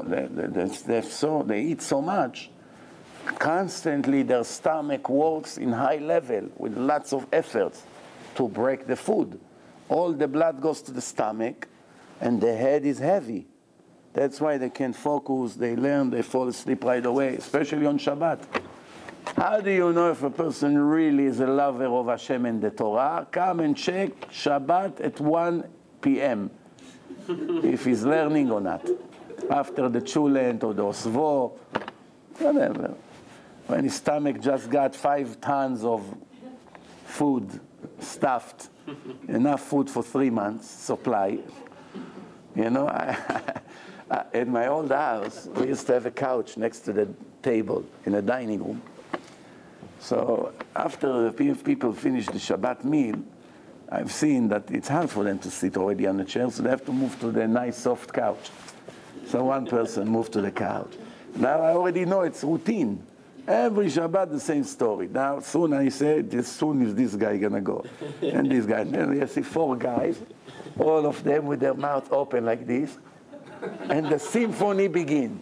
eat so much. Constantly their stomach works in high level with lots of efforts to break the food. All the blood goes to the stomach and the head is heavy. That's why they can't focus, they learn, they fall asleep right away, especially on Shabbat. How do you know if a person really is a lover of Hashem and the Torah? Come and check Shabbat at 1 p.m. if he's learning or not. After the Chulent or the Osvo, whatever. When his stomach just got 5 tons of food stuffed, enough food for 3 months supply. You know, in my old house, we used to have a couch next to the table in the dining room. So after people finish the Shabbat meal, I've seen that it's hard for them to sit already on the chair, so they have to move to the nice soft couch. So one person moved to the couch. Now I already know it's routine. Every Shabbat the same story. Now soon I say, soon is this guy gonna go? And this guy. Then you see 4 guys, all of them with their mouth open like this, and the symphony begins.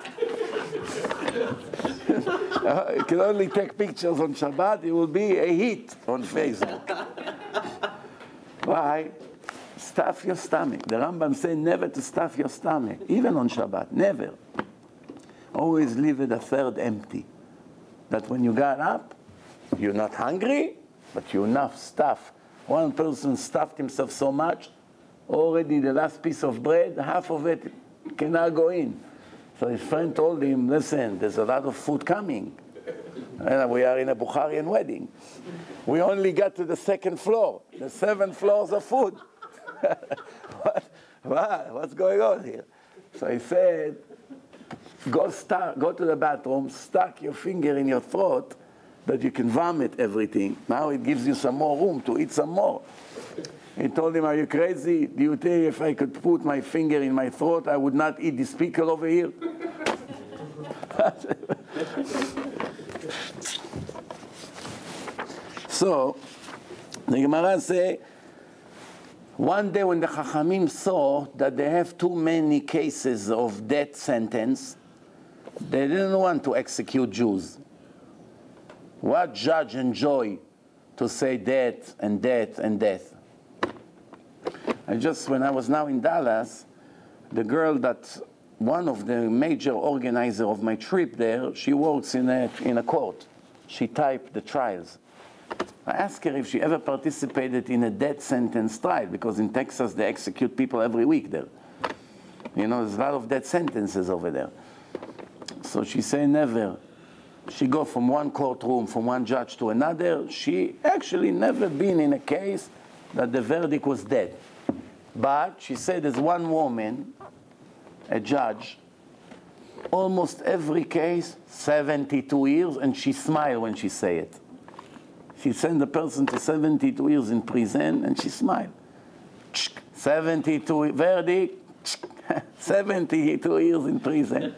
You can only take pictures on Shabbat, it will be a hit on Facebook. Why? Stuff your stomach. The Rambam said never to stuff your stomach, even on Shabbat, never. Always leave it a third empty. That when you got up, you're not hungry, but you enough stuff. One person stuffed himself so much, already the last piece of bread, half of it cannot go in. So his friend told him, listen, there's a lot of food coming. And we are in a Bukharian wedding. We only got to the 2nd floor. The 7 floors of food. What's going on here? So he said, go to the bathroom, stuck your finger in your throat that you can vomit everything. Now it gives you some more room to eat some more. He told him, are you crazy? Do you think if I could put my finger in my throat, I would not eat this pickle over here? So, the Gemara says, one day when the Chachamim saw that they have too many cases of death sentence, they didn't want to execute Jews. What judge enjoy to say death and death and death? When I was now in Dallas, the girl that, one of the major organizers of my trip there, she works in a court. She typed the trials. I asked her if she ever participated in a death sentence trial, because in Texas they execute people every week there. You know, there's a lot of death sentences over there. So she said never. She go from one courtroom, from one judge to another. She actually never been in a case that the verdict was death. But she said there's one woman, a judge, almost every case, 72 years, and she smiled when she say it. She sent the person to 72 years in prison, and she smiled. 72 verdict, 72 years in prison.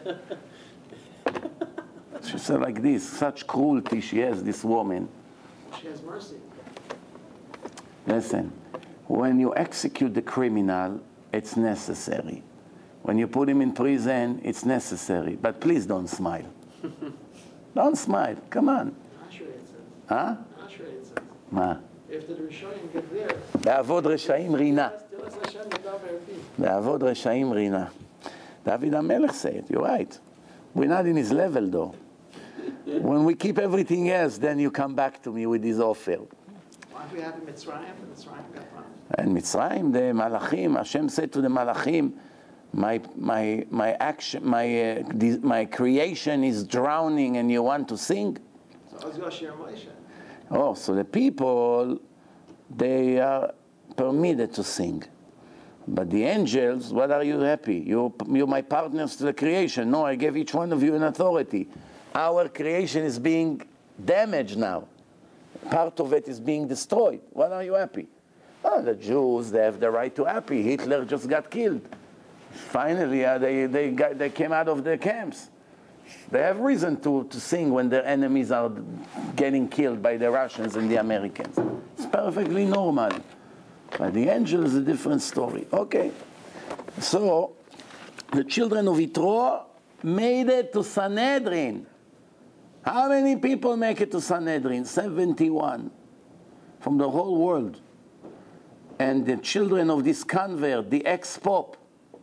She said like this, such cruelty she has, this woman. She has mercy. Listen, when you execute the criminal, it's necessary. When you put him in prison, it's necessary. But please don't smile. Don't smile, come on. Not sure it says. Huh? Not sure it says. מה? If the Rishonim get there, לעבוד רשעים רינה. still has Hashem without their feet. לעבוד רשעים רינה. David HaMelech said it, you're right. We're not in his level though. When we keep everything else, then you come back to me with this offer. Why do we have the Mitzrayim? The Mitzrayim got punished. And Mitzrayim, the Malachim, Hashem said to the Malachim, my action, my creation is drowning and you want to sing? So Oz Yoshir Moshe. Oh, so the people, they are permitted to sing. But the angels, what are you happy? You're my partners to the creation. No, I gave each one of you an authority. Our creation is being damaged now. Part of it is being destroyed. What are you happy? Oh, the Jews, they have the right to happy. Hitler just got killed. Finally, they came out of their camps. They have reason to sing when their enemies are getting killed by the Russians and the Americans. It's perfectly normal. But the angel is a different story. Okay. So, the children of Yitro made it to Sanhedrin. How many people make it to Sanhedrin? 71 from the whole world. And the children of this convert, the ex-pope,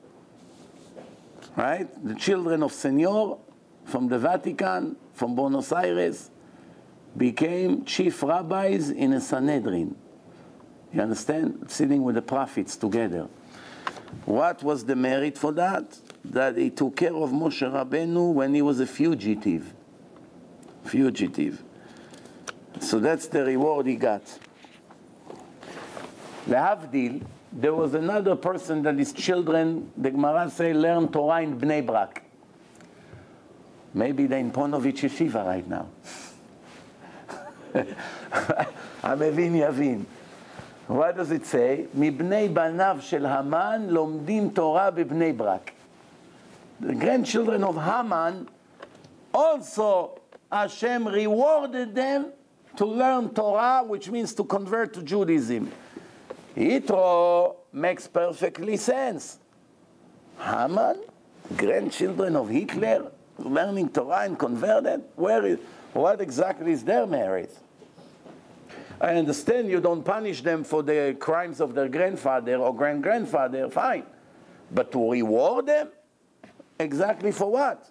right? The children of Senor from the Vatican, from Buenos Aires, became chief rabbis in a Sanhedrin. You understand? Sitting with the prophets together. What was the merit for that? That he took care of Moshe Rabbeinu when he was a fugitive. Fugitive. So that's the reward he got. Lehavdil, there was another person that his children, the Gemara say, learn Torah in Bnei Brak. Maybe they're in Ponovich Yeshiva right now. Hamevin Yavin. What does it say? Mibnei banav shel Haman lomdim Torah b'Bnei Brak. The grandchildren of Haman also Hashem rewarded them to learn Torah, which means to convert to Judaism. Yitro makes perfectly sense. Haman, grandchildren of Hitler, learning Torah and converted? What exactly is their merit? I understand you don't punish them for the crimes of their grandfather or great-grandfather, fine. But to reward them? Exactly for what?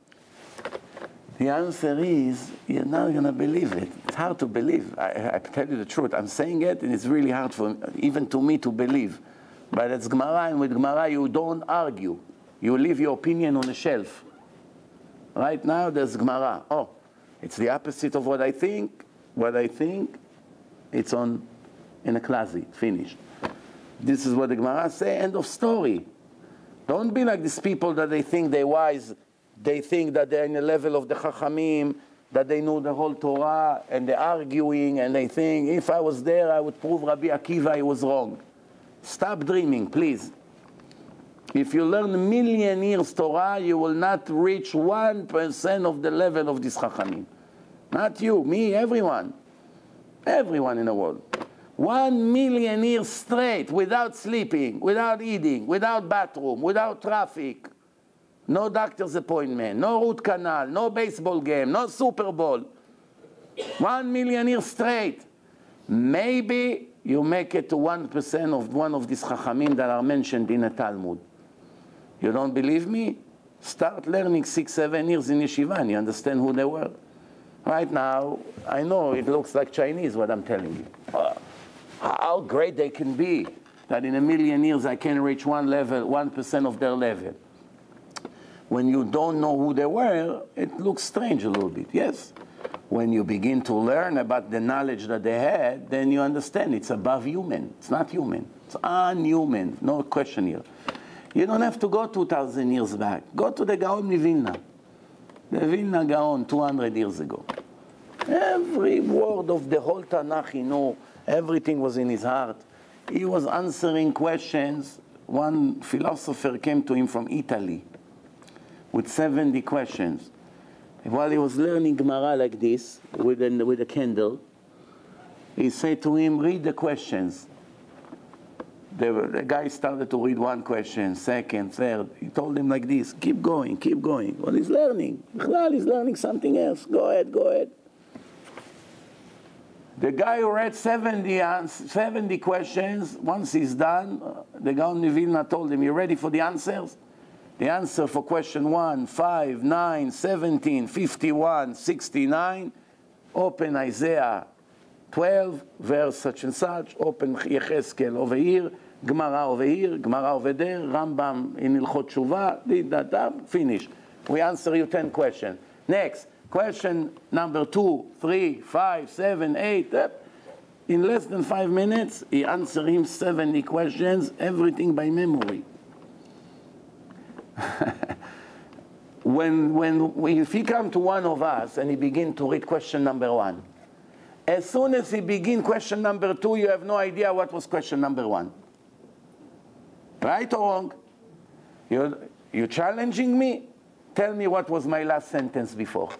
The answer is, you're not going to believe it. It's hard to believe. I tell you the truth. I'm saying it, and it's really hard for even to me to believe. But it's Gemara, and with Gemara you don't argue. You leave your opinion on the shelf. Right now there's Gemara. Oh, it's the opposite of what I think. What I think, it's in a closet, finished. This is what the Gemara say, end of story. Don't be like these people that they think they're wise. They think that they're in the level of the Chachamim, that they know the whole Torah, and they're arguing, and they think, if I was there, I would prove Rabbi Akiva he was wrong. Stop dreaming, please. If you learn a million years Torah, you will not reach 1% of the level of this Chachamim. Not you, me, everyone. Everyone in the world. 1 million years straight, without sleeping, without eating, without bathroom, without traffic. No doctor's appointment, no root canal, no baseball game, no Super Bowl. 1 million years straight. Maybe you make it to 1% of one of these Chachamim that are mentioned in the Talmud. You don't believe me? Start learning 6-7 years in yeshiva and you understand who they were. Right now, I know it looks like Chinese what I'm telling you. How great they can be that in 1 million years I can reach 1% of their level. When you don't know who they were, it looks strange a little bit, yes. When you begin to learn about the knowledge that they had, then you understand it's above human. It's not human. It's unhuman. No question here. You don't have to go 2,000 years back. Go to the Gaon Vilna. The Vilna Gaon 200 years ago. Every word of the whole Tanakh he knew. Everything was in his heart. He was answering questions. One philosopher came to him from Italy with 70 questions. While he was learning Gemara like this, with a candle, he said to him, read the questions. The guy started to read one question, second, third. He told him like this, keep going, keep going. Well, he's learning. He's learning something else. Go ahead, go ahead. The guy who read 70 questions, once he's done, the Gaon Vilna told him, you ready for the answers? The answer for question 1, 5, 9, 17, 51, 69, open Isaiah 12, verse such and such, open Yecheskel over here, Gemara over here, Gemara over there, Rambam in Ilchot Shuvah, finish. We answer you 10 questions. Next, question number 2, 3, 5, 7, 8, in less than 5 minutes, he answered him 70 questions, everything by memory. If he come to one of us and he begin to read question number 1, as soon as he begin question number 2, you have no idea what was question number 1. Right or wrong? You're challenging me? Tell me what was my last sentence before.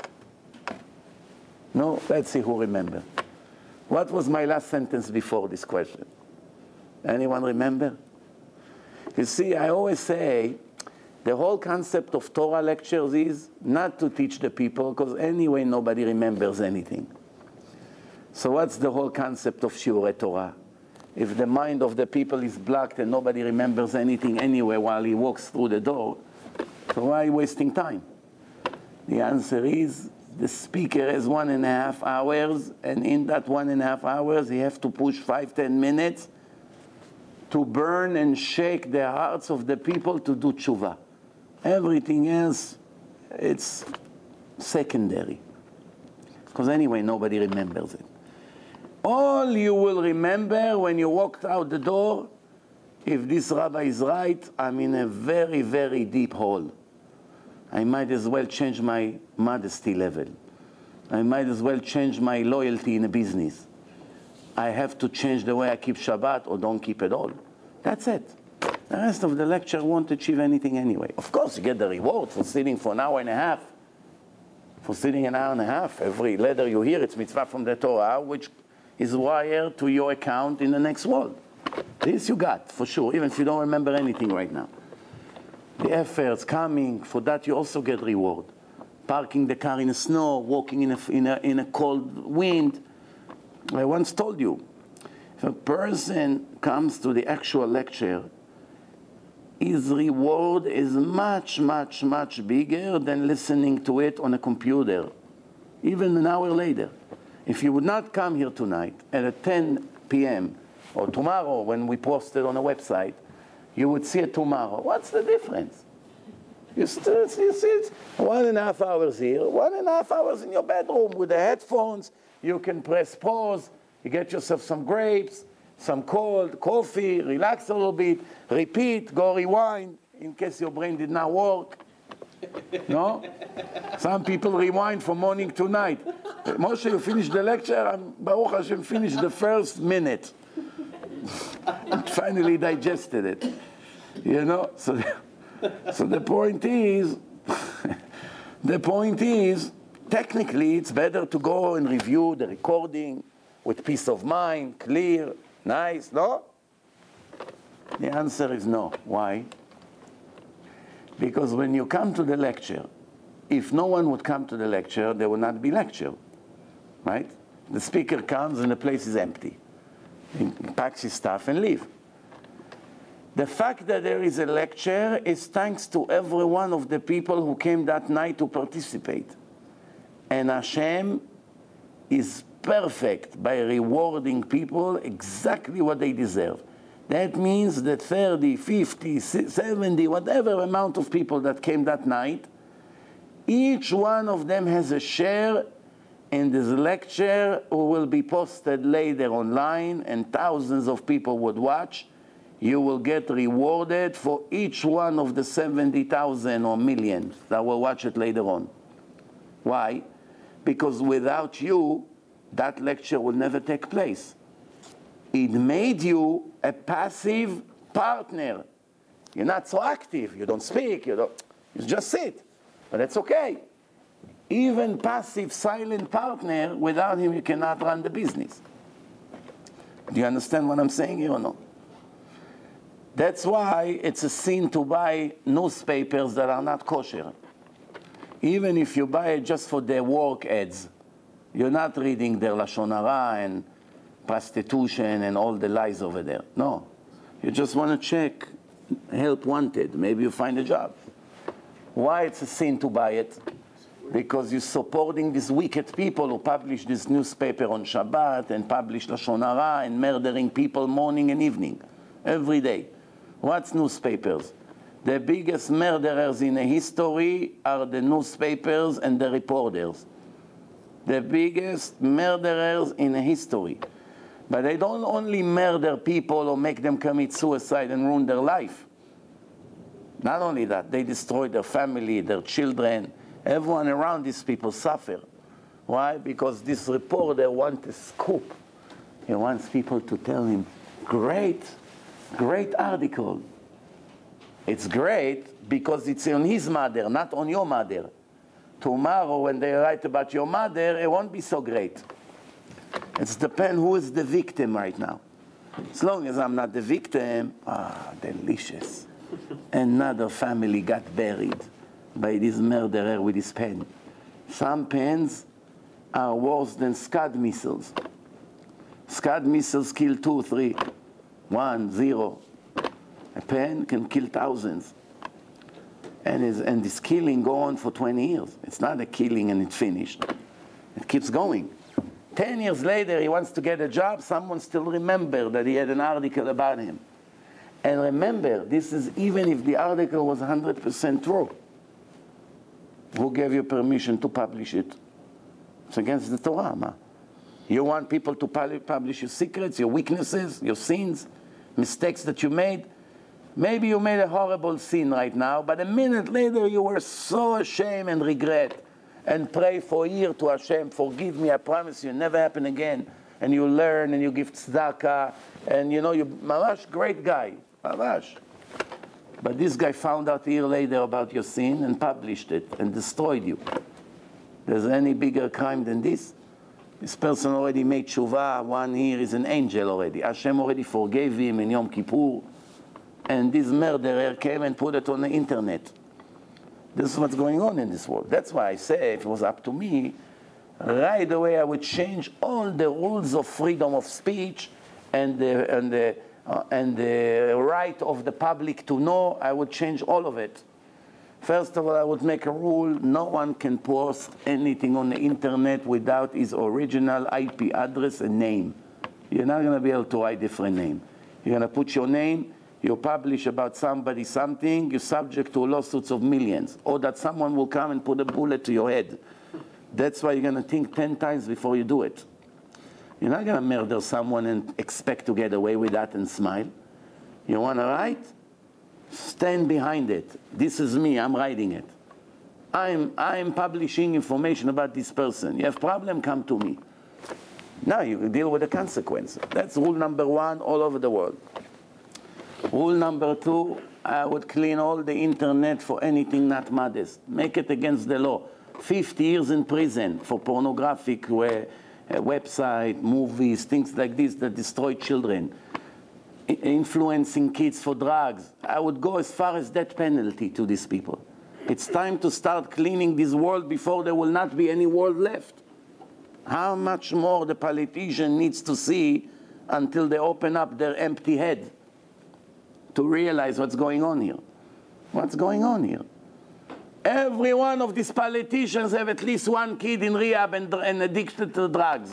No? Let's see who remembers. What was my last sentence before this question? Anyone remember? You see, I always say the whole concept of Torah lectures is not to teach the people, because anyway nobody remembers anything. So what's the whole concept of Shiurei Torah? If the mind of the people is blocked and nobody remembers anything anyway while he walks through the door, so why are you wasting time? The answer is the speaker has 1.5 hours, and in that 1.5 hours he has to push 5-10 minutes to burn and shake the hearts of the people to do tshuva. Everything else, it's secondary. Because anyway, nobody remembers it. All you will remember when you walked out the door, if this rabbi is right, I'm in a very, very deep hole. I might as well change my modesty level. I might as well change my loyalty in a business. I have to change the way I keep Shabbat or don't keep at all. That's it. The rest of the lecture won't achieve anything anyway. Of course, you get the reward for sitting for an hour and a half. For sitting an hour and a half, every letter you hear, it's mitzvah from the Torah, which is wired to your account in the next world. This you got, for sure, even if you don't remember anything right now. The efforts coming, for that you also get reward. Parking the car in the snow, walking in a cold wind. I once told you, if a person comes to the actual lecture, his reward is much, much, much bigger than listening to it on a computer, even an hour later. If you would not come here tonight at 10 p.m. or tomorrow when we post it on a website, you would see it tomorrow. What's the difference? You sit 1.5 hours here, 1.5 hours in your bedroom with the headphones. You can press pause, you get yourself some grapes, some cold coffee, relax a little bit, repeat, go rewind, in case your brain did not work. No? Some people rewind from morning to night. Moshe, you finished the lecture, and Baruch Hashem finished the first minute. And finally digested it. You know? So the point is, technically it's better to go and review the recording with peace of mind, clear, nice, no? The answer is no. Why? Because when you come to the lecture, if no one would come to the lecture, there would not be lecture, right? The speaker comes and the place is empty. He packs his stuff and leaves. The fact that there is a lecture is thanks to every one of the people who came that night to participate. And Hashem is perfect by rewarding people exactly what they deserve. That means that 30, 50, 70, whatever amount of people that came that night, each one of them has a share in this lecture who will be posted later online, and thousands of people would watch. You will get rewarded for each one of the 70,000 or millions that will watch it later on. Why? Because without you, that lecture will never take place. It made you a passive partner. You're not so active. You don't speak. You just sit. But that's okay. Even passive, silent partner, without him you cannot run the business. Do you understand what I'm saying here or no? That's why it's a sin to buy newspapers that are not kosher. Even if you buy it just for their work ads, you're not reading their Lashon Hara and prostitution and all the lies over there. No. You just want to check help wanted. Maybe you find a job. Why it's a sin to buy it? Because you're supporting these wicked people who publish this newspaper on Shabbat and publish Lashon Hara and murdering people morning and evening, every day. What's newspapers? The biggest murderers in history are the newspapers and the reporters. The biggest murderers in history. But they don't only murder people or make them commit suicide and ruin their life. Not only that, they destroy their family, their children. Everyone around these people suffer. Why? Because this reporter wants a scoop. He wants people to tell him, great article. It's great because it's on his mother, not on your mother. Tomorrow, when they write about your mother, it won't be so great. It depends who is the victim right now. As long as I'm not the victim, delicious. Another family got buried by this murderer with his pen. Some pens are worse than Scud missiles. Scud missiles kill 2, 3, 1, 0. A pen can kill thousands. And this killing go on for 20 years. It's not a killing and it's finished. It keeps going. 10 years later, he wants to get a job. Someone still remember that he had an article about him. And remember, this is even if the article was 100% true. Who gave you permission to publish it? It's against the Torah, ma. You want people to publish your secrets, your weaknesses, your sins, mistakes that you made? Maybe you made a horrible sin right now, but a minute later you were so ashamed and regret and pray for a year to Hashem, forgive me, I promise you, never happen again. And you learn and you give tzedakah, and you know, you Mamash, great guy, Mamash. But this guy found out a year later about your sin and published it and destroyed you. There's any bigger crime than this? This person already made tshuva, 1 year is an angel already. Hashem already forgave him in Yom Kippur. And this murderer came and put it on the internet. This is what's going on in this world. That's why I say, if it was up to me, right away I would change all the rules of freedom of speech and the right of the public to know. I would change all of it. First of all, I would make a rule: no one can post anything on the internet without his original IP address and name. You're not going to be able to write different name. You're going to put your name. You publish about somebody something, you're subject to lawsuits of millions. Or that someone will come and put a bullet to your head. That's why you're going to think 10 times before you do it. You're not going to murder someone and expect to get away with that and smile. You want to write? Stand behind it. This is me, I'm writing it. I'm publishing information about this person. You have problem, come to me. Now you deal with the consequences. That's rule number 1 all over the world. Rule number 2, I would clean all the internet for anything not modest. Make it against the law. 50 years in prison for pornographic website, movies, things like this that destroy children. Influencing kids for drugs. I would go as far as death penalty to these people. It's time to start cleaning this world before there will not be any world left. How much more the politician needs to see until they open up their empty head to realize what's going on here. What's going on here? Every one of these politicians have at least 1 kid in rehab and addicted to drugs.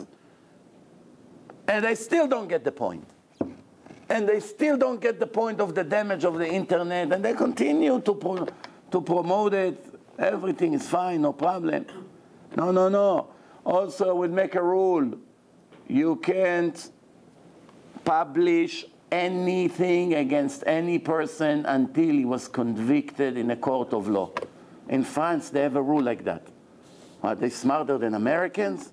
And they still don't get the point. And they still don't get the point of the damage of the internet, and they continue to promote it. Everything is fine, no problem. No, no, no. Also, we'll make a rule. You can't publish anything against any person until he was convicted in a court of law. In France, they have a rule like that. Are they smarter than Americans?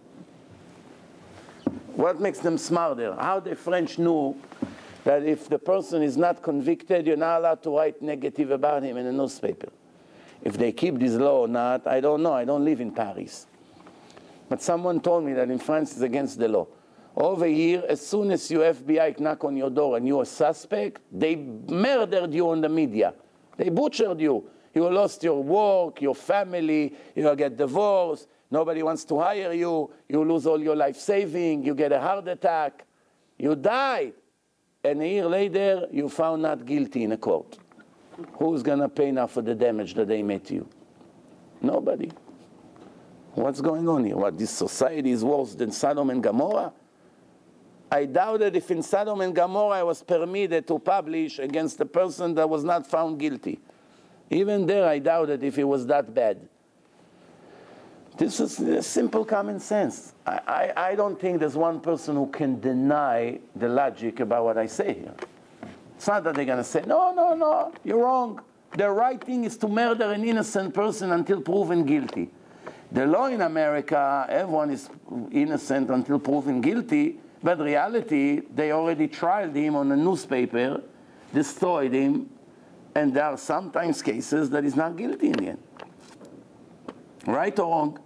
What makes them smarter? How the French knew that if the person is not convicted, you're not allowed to write negative about him in a newspaper. If they keep this law or not, I don't know. I don't live in Paris. But someone told me that in France it's against the law. Over here, as soon as your FBI knock on your door and you're a suspect, they murdered you on the media. They butchered you. You lost your work, your family, you'll get divorced, nobody wants to hire you, you lose all your life saving, you get a heart attack, you die. And a year later, you found not guilty in a court. Who's going to pay now for the damage that they made to you? Nobody. What's going on here? What, this society is worse than Sodom and Gomorrah? I doubt that if in Sodom and Gomorrah I was permitted to publish against a person that was not found guilty. Even there, I doubt it if it was that bad. This is simple common sense. I don't think there's one person who can deny the logic about what I say here. It's not that they're going to say, no, no, no, you're wrong. The right thing is to murder an innocent person until proven guilty. The law in America, everyone is innocent until proven guilty, but in reality, they already tried him on a newspaper, destroyed him, And there are sometimes cases that is not guilty in the end. Right or wrong?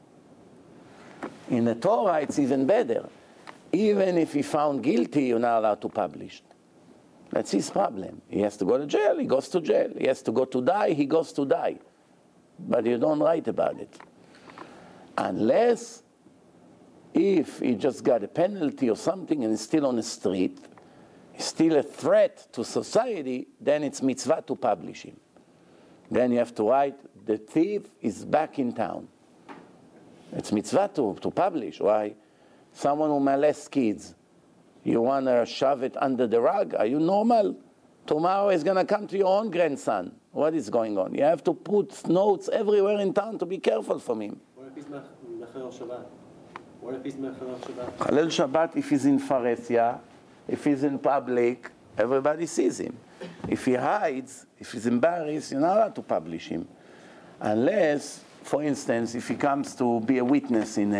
In the Torah, it's even better. Even if he found guilty, you're not allowed to publish. That's his problem. He has to go to jail, he goes to jail. He has to go to die, he goes to die. But you don't write about it. Unless if he just got a penalty or something and is still on the street, he's still a threat to society, then it's mitzvah to publish him. Then you have to write, the thief is back in town. It's mitzvah to publish. Why? Someone who molests kids, you want to shove it under the rug? Are you normal? Tomorrow is going to come to your own grandson. What is going on? You have to put notes everywhere in town to be careful from him. What if he's Mechalel Shabbat? What if he's Mechalel Shabbat? Mechalel Shabbat, if he's in Pharesia, if he's in public, everybody sees him. If he hides, if he's embarrassed, you're not allowed to publish him. Unless, for instance, if he comes to be a witness in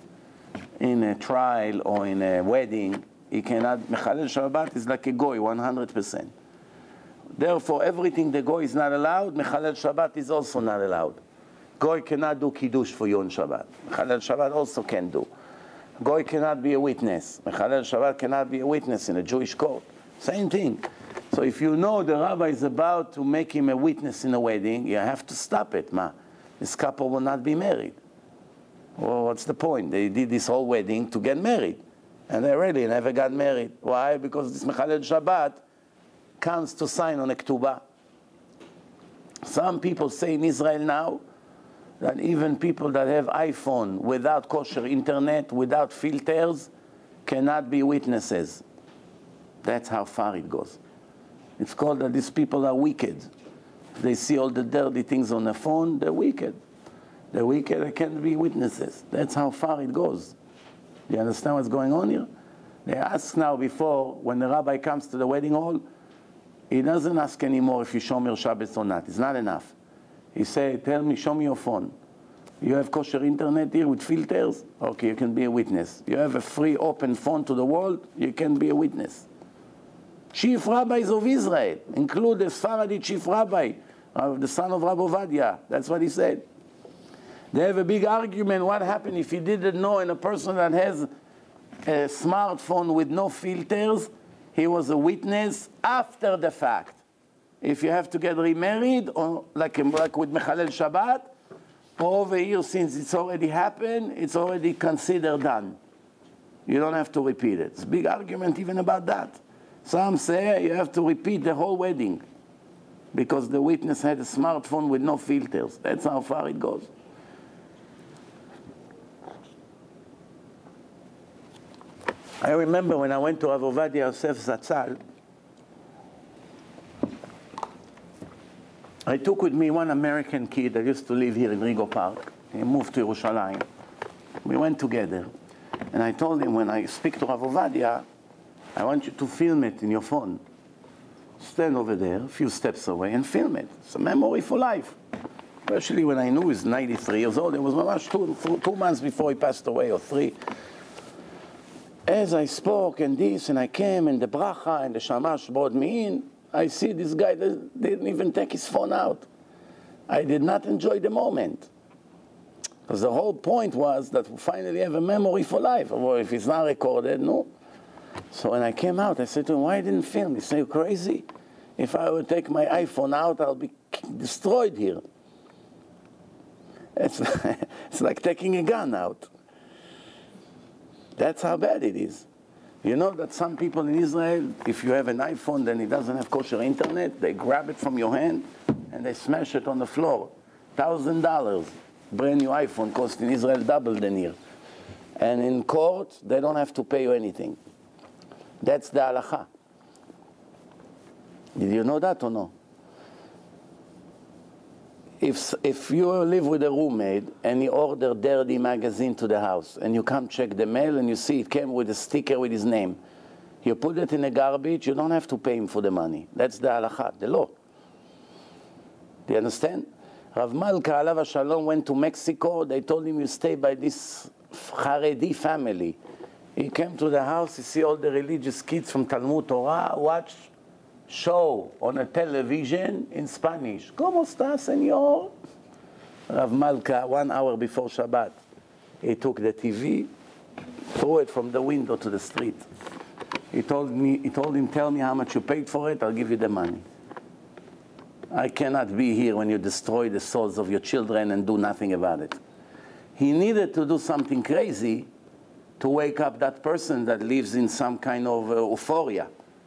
a trial or in a wedding, he cannot. Mechalel Shabbat is like a goy, 100%. Therefore, everything the goy is not allowed, Mechalel Shabbat is also not allowed. Goy cannot do kiddush for you on Shabbat. Mechalel Shabbat also can do. Goy cannot be a witness. Mechalel Shabbat cannot be a witness in a Jewish court. Same thing. So if you know the rabbi is about to make him a witness in a wedding, you have to stop it. This couple will not be married. Well, what's the point? They did this whole wedding to get married. And they really never got married. Why? Because this Mechalel Shabbat counts to sign on a ketubah. Some people say in Israel now that even people that have iPhone without kosher internet, without filters, cannot be witnesses. That's how far it goes. It's called that these people are wicked. If they see all the dirty things on the phone, they're wicked. They're wicked, they can't be witnesses. That's how far it goes. You understand what's going on here? They ask now before, when the rabbi comes to the wedding hall, he doesn't ask anymore if you shomer Shabbos or not. It's not enough. He say, tell me, show me your phone. You have kosher internet here with filters? Okay, you can be a witness. You have a free open phone to the world? You can be a witness. Chief rabbis of Israel, include the Sephardi chief rabbi, the son of Rabbi Ovadia. That's what he said. They have a big argument. What happened if he didn't know, and a person that has a smartphone with no filters, he was a witness after the fact. If you have to get remarried, or like with Mechalel Shabbat, or over here, since it's already happened, it's already considered done. You don't have to repeat it. It's a big argument even about that. Some say you have to repeat the whole wedding because the witness had a smartphone with no filters. That's how far it goes. I remember when I went to Rav Ovadia Yosef Zatzal, I took with me one American kid that used to live here in Rigo Park. He moved to Yerushalayim. We went together. And I told him, when I speak to Rav Ovadia, I want you to film it in your phone. Stand over there, a few steps away, and film it. It's a memory for life. Especially when I knew he's 93 years old. It was almost 2 months before he passed away, or 3. As I spoke and this, and I came, and the bracha and the shamash brought me in, I see this guy didn't even take his phone out. I did not enjoy the moment. Because the whole point was that we finally have a memory for life. Or if it's not recorded, no. So when I came out, I said to him, why didn't film? He said, you crazy? If I would take my iPhone out, I'll be destroyed here. It's like taking a gun out. That's how bad it is. You know that some people in Israel, if you have an iPhone, then it doesn't have kosher internet, they grab it from your hand and they smash it on the floor. $1,000. Brand new iPhone cost in Israel double than here. And in court, they don't have to pay you anything. That's the halacha. Did you know that or no? If you live with a roommate and you order dirty magazine to the house and you come check the mail and you see it came with a sticker with his name, you put it in the garbage, you don't have to pay him for the money. That's the halacha, the law. Do you understand? Rav Malka Alav HaShalom went to Mexico. They told him, you stay by this Haredi family. He came to the house, he see all the religious kids from Talmud Torah, watch show on a television in Spanish. ¿Cómo está, señor? Rav Malka, 1 hour before Shabbat, he took the TV, threw it from the window to the street. He told him, tell me how much you paid for it, I'll give you the money. I cannot be here when you destroy the souls of your children and do nothing about it. He needed to do something crazy to wake up that person that lives in some kind of euphoria.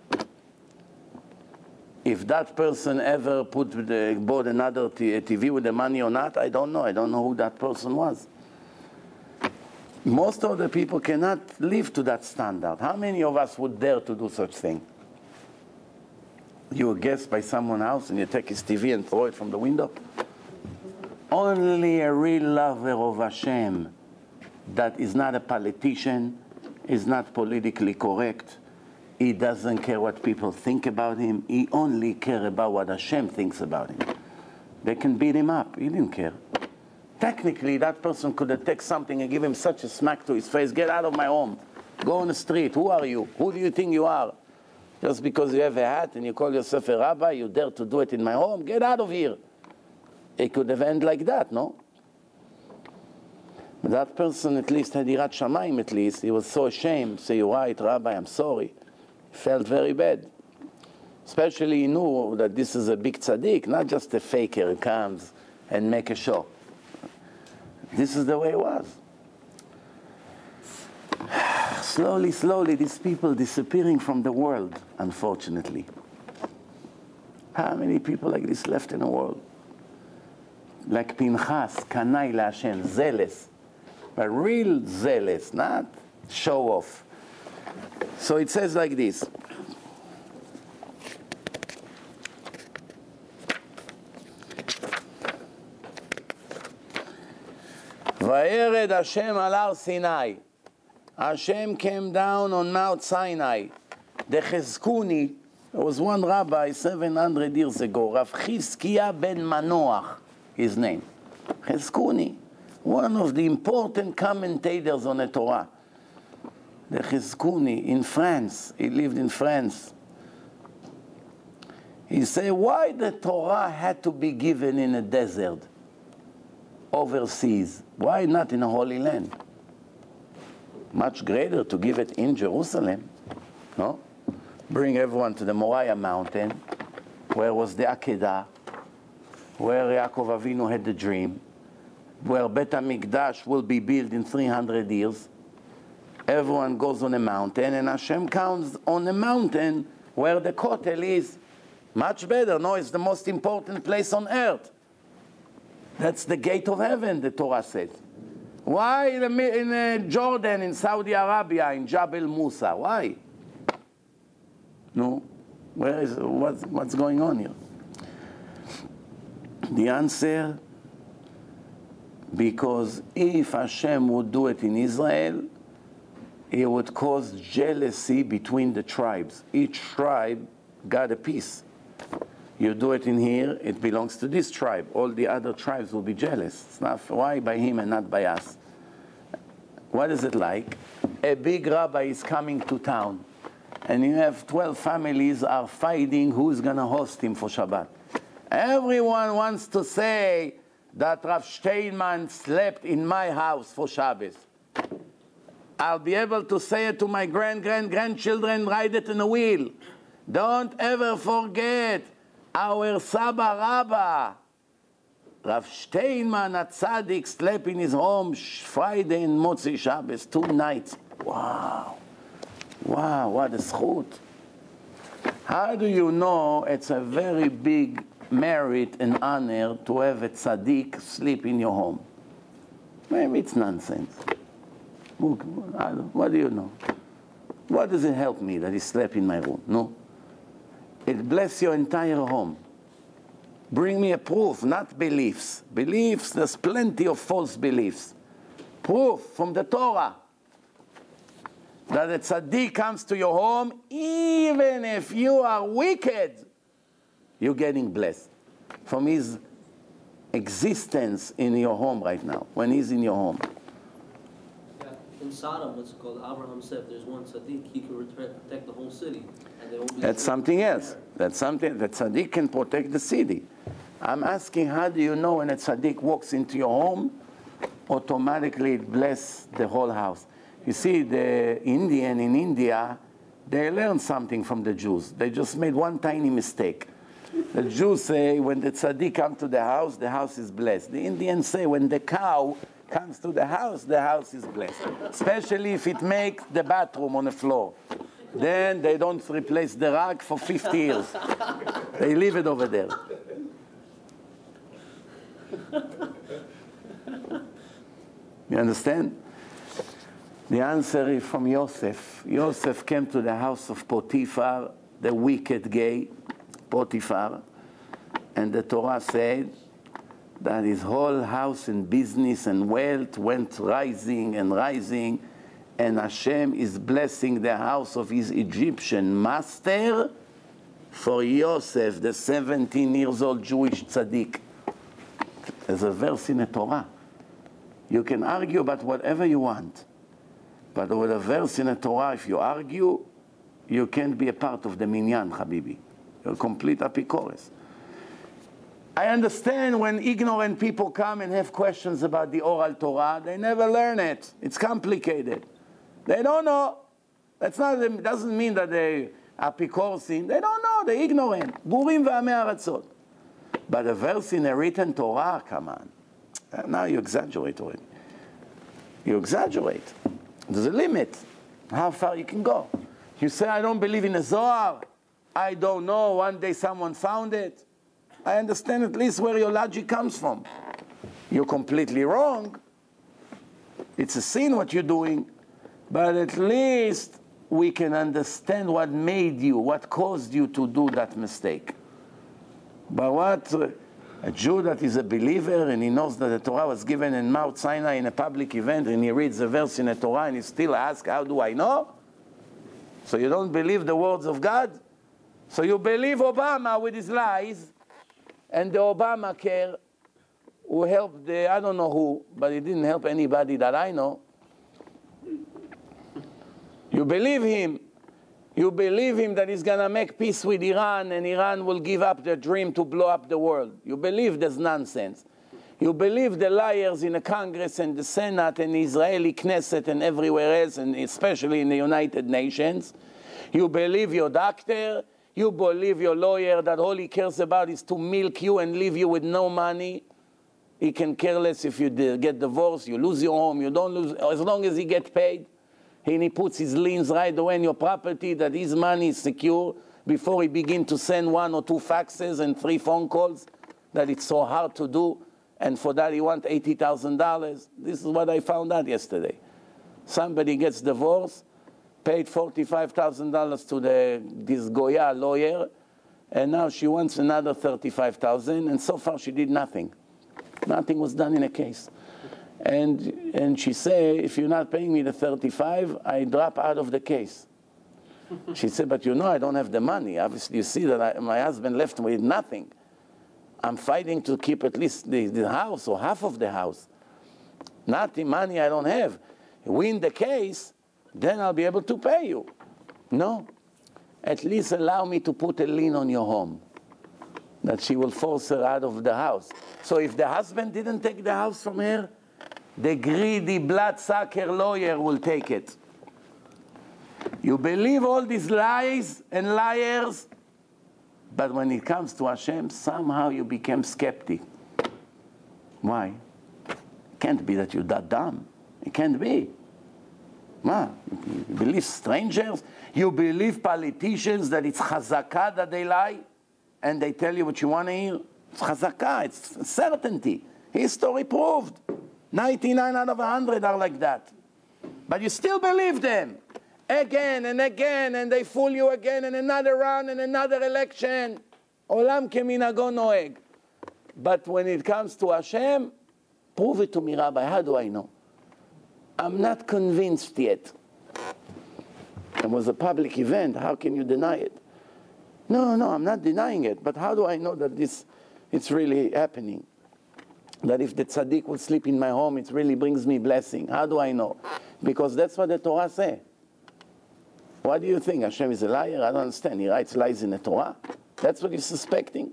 If that person ever bought another TV with the money or not, I don't know. I don't know who that person was. Most of the people cannot live to that standard. How many of us would dare to do such thing? You are guessed by someone else and you take his TV and throw it from the window? Only a real lover of Hashem that is not a politician, is not politically correct, he doesn't care what people think about him, he only cares about what Hashem thinks about him. They can beat him up, he didn't care. Technically, that person could have taken something and give him such a smack to his face, get out of my home, go on the street, who are you? Who do you think you are? Just because you have a hat and you call yourself a rabbi, you dare to do it in my home? Get out of here. It could have ended like that, no? But that person at least had Yirat Shamayim at least. He was so ashamed. Say, you're right, Rabbi, I'm sorry. He felt very bad. Especially he knew that this is a big tzaddik, not just a faker who comes and make a show. This is the way it was. Slowly, slowly, these people disappearing from the world, unfortunately. How many people like this left in the world? Like Pinchas, Kanai LaHashem, zealous. But real zealous, not show off. So it says like this. Vayered Hashem al Har Sinai. Hashem came down on Mount Sinai. The Chizkuni, there was one rabbi 700 years ago, Rav Chizkiah ben Manoach, his name. Chizkuni, one of the important commentators on the Torah. The Chizkuni in France, he lived in France. He said, why the Torah had to be given in a desert, overseas? Why not in a Holy Land? Much greater to give it in Jerusalem, no? Bring everyone to the Moriah mountain, where was the Akedah, where Yaakov Avinu had the dream, where Bet HaMikdash will be built in 300 years. Everyone goes on a mountain, and Hashem comes on a mountain where the Kotel is. Much better, no? It's the most important place on earth. That's the gate of heaven, the Torah says. Why in Jordan, in Saudi Arabia, in Jabal Musa? Why? No? What's going on here? The answer, because if Hashem would do it in Israel, it would cause jealousy between the tribes. Each tribe got a piece. You do it in here, it belongs to this tribe. All the other tribes will be jealous. It's not, why by him and not by us? What is it like? A big rabbi is coming to town, and you have 12 families are fighting who's going to host him for Shabbat. Everyone wants to say that Rav Steinman slept in my house for Shabbos. I'll be able to say it to my grandchildren, ride it in a wheel. Don't ever forget our Saba Rabba, Rav Steinman at Tzaddik, slept in his home Friday and Motzi Shabbos, 2 nights. Wow. Wow, what a zchut. How do you know it's a very big merit and honor to have a tzaddik sleep in your home? Maybe it's nonsense. What do you know? What does it help me that he slept in my room? No. It bless your entire home. Bring me a proof, not beliefs. Beliefs, there's plenty of false beliefs. Proof from the Torah that a tzaddik comes to your home, even if you are wicked, you're getting blessed from his existence in your home right now, when he's in your home. In Sodom, what's it called? Abraham said, if there's one tzaddik, he can protect the whole city. And they won't be That's something else. That's something that tzaddik can protect the city. I'm asking, how do you know when a tzaddik walks into your home, automatically it bless the whole house? You see, the Indian in India, they learned something from the Jews. They just made one tiny mistake. The Jews say when the tzaddik comes to the house is blessed. The Indians say when the cow comes to the house is blessed. Especially if it makes the bathroom on the floor. Then they don't replace the rug for 50 years. They leave it over there. You understand? The answer is from Yosef. Yosef came to the house of Potiphar, the wicked gay Potiphar, and the Torah said that his whole house and business and wealth went rising and rising, and Hashem is blessing the house of his Egyptian master for Yosef, the 17 years old Jewish tzaddik. There's a verse in the Torah. You can argue about whatever you want, but with a verse in the Torah, if you argue, you can't be a part of the minyan, Habibi. You're a complete apikoros. I understand when ignorant people come and have questions about the oral Torah, they never learn it. It's complicated. They don't know. Doesn't mean that they are apikoresim. They don't know. They're ignorant. Burim ve'amei haratzot. But a verse in a written Torah, come on. Now you exaggerate already. You exaggerate. There's a limit how far you can go. You say, I don't believe in a Zohar. I don't know. One day someone found it. I understand at least where your logic comes from. You're completely wrong. It's a sin what you're doing. But at least we can understand what made you, what caused you to do that mistake. But what a Jew that is a believer and he knows that the Torah was given in Mount Sinai in a public event and he reads the verse in the Torah and he still asks, how do I know? So you don't believe the words of God? So you believe Obama with his lies and the Obamacare who helped the, I don't know who, but he didn't help anybody that I know. You believe him. You believe him that he's going to make peace with Iran and Iran will give up their dream to blow up the world. You believe this nonsense. You believe the liars in the Congress and the Senate and the Israeli Knesset and everywhere else, and especially in the United Nations. You believe your doctor. You believe your lawyer that all he cares about is to milk you and leave you with no money. He can care less if you get divorced, you lose your home, you don't lose, as long as he gets paid. And he puts his liens right away in your property that his money is secure before he begins to send 1 or 2 faxes and 3 phone calls that it's so hard to do. And for that he wants $80,000. This is what I found out yesterday. Somebody gets divorced, paid $45,000 to this Goya lawyer, and now she wants another $35,000, and so far she did nothing. Nothing was done in a case. And she said, if you're not paying me the 35, I drop out of the case. She said, but you know I don't have the money. Obviously, you see that my husband left me with nothing. I'm fighting to keep at least the house or half of the house. Not the money I don't have. Win the case, then I'll be able to pay you. No. At least allow me to put a lien on your home, that she will force her out of the house. So if the husband didn't take the house from her, the greedy bloodsucker lawyer will take it. You believe all these lies and liars, but when it comes to Hashem, somehow you become skeptic. Why? It can't be that you're that dumb. It can't be. You believe strangers? You believe politicians that it's chazakah that they lie and they tell you what you want to hear? It's chazakah, it's certainty. History proved. 99 out of 100 are like that. But you still believe them. Again and again, and they fool you again, and another round, and another election. Olam keminago noeg. But when it comes to Hashem, prove it to me, Rabbi. How do I know? I'm not convinced yet. It was a public event. How can you deny it? No, I'm not denying it. But how do I know that it's really happening? That if the tzaddik will sleep in my home, it really brings me blessing. How do I know? Because that's what the Torah says. What do you think? Hashem is a liar? I don't understand. He writes lies in the Torah? That's what he's suspecting.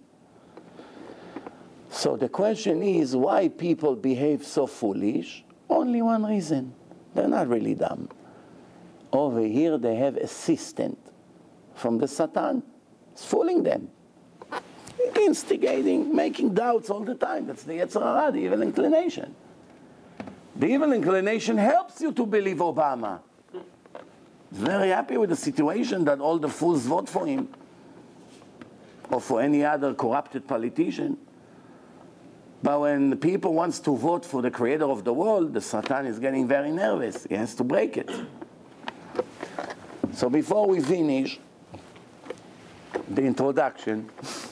So the question is, why people behave so foolish? Only one reason. They're not really dumb. Over here they have assistant from the Satan. It's fooling them. Instigating, making doubts all the time. That's the Yetzer Hara, the evil inclination. The evil inclination helps you to believe Obama. Very happy with the situation that all the fools vote for him, or for any other corrupted politician. But when the people wants to vote for the creator of the world, the Satan is getting very nervous. He has to break it. So before we finish the introduction,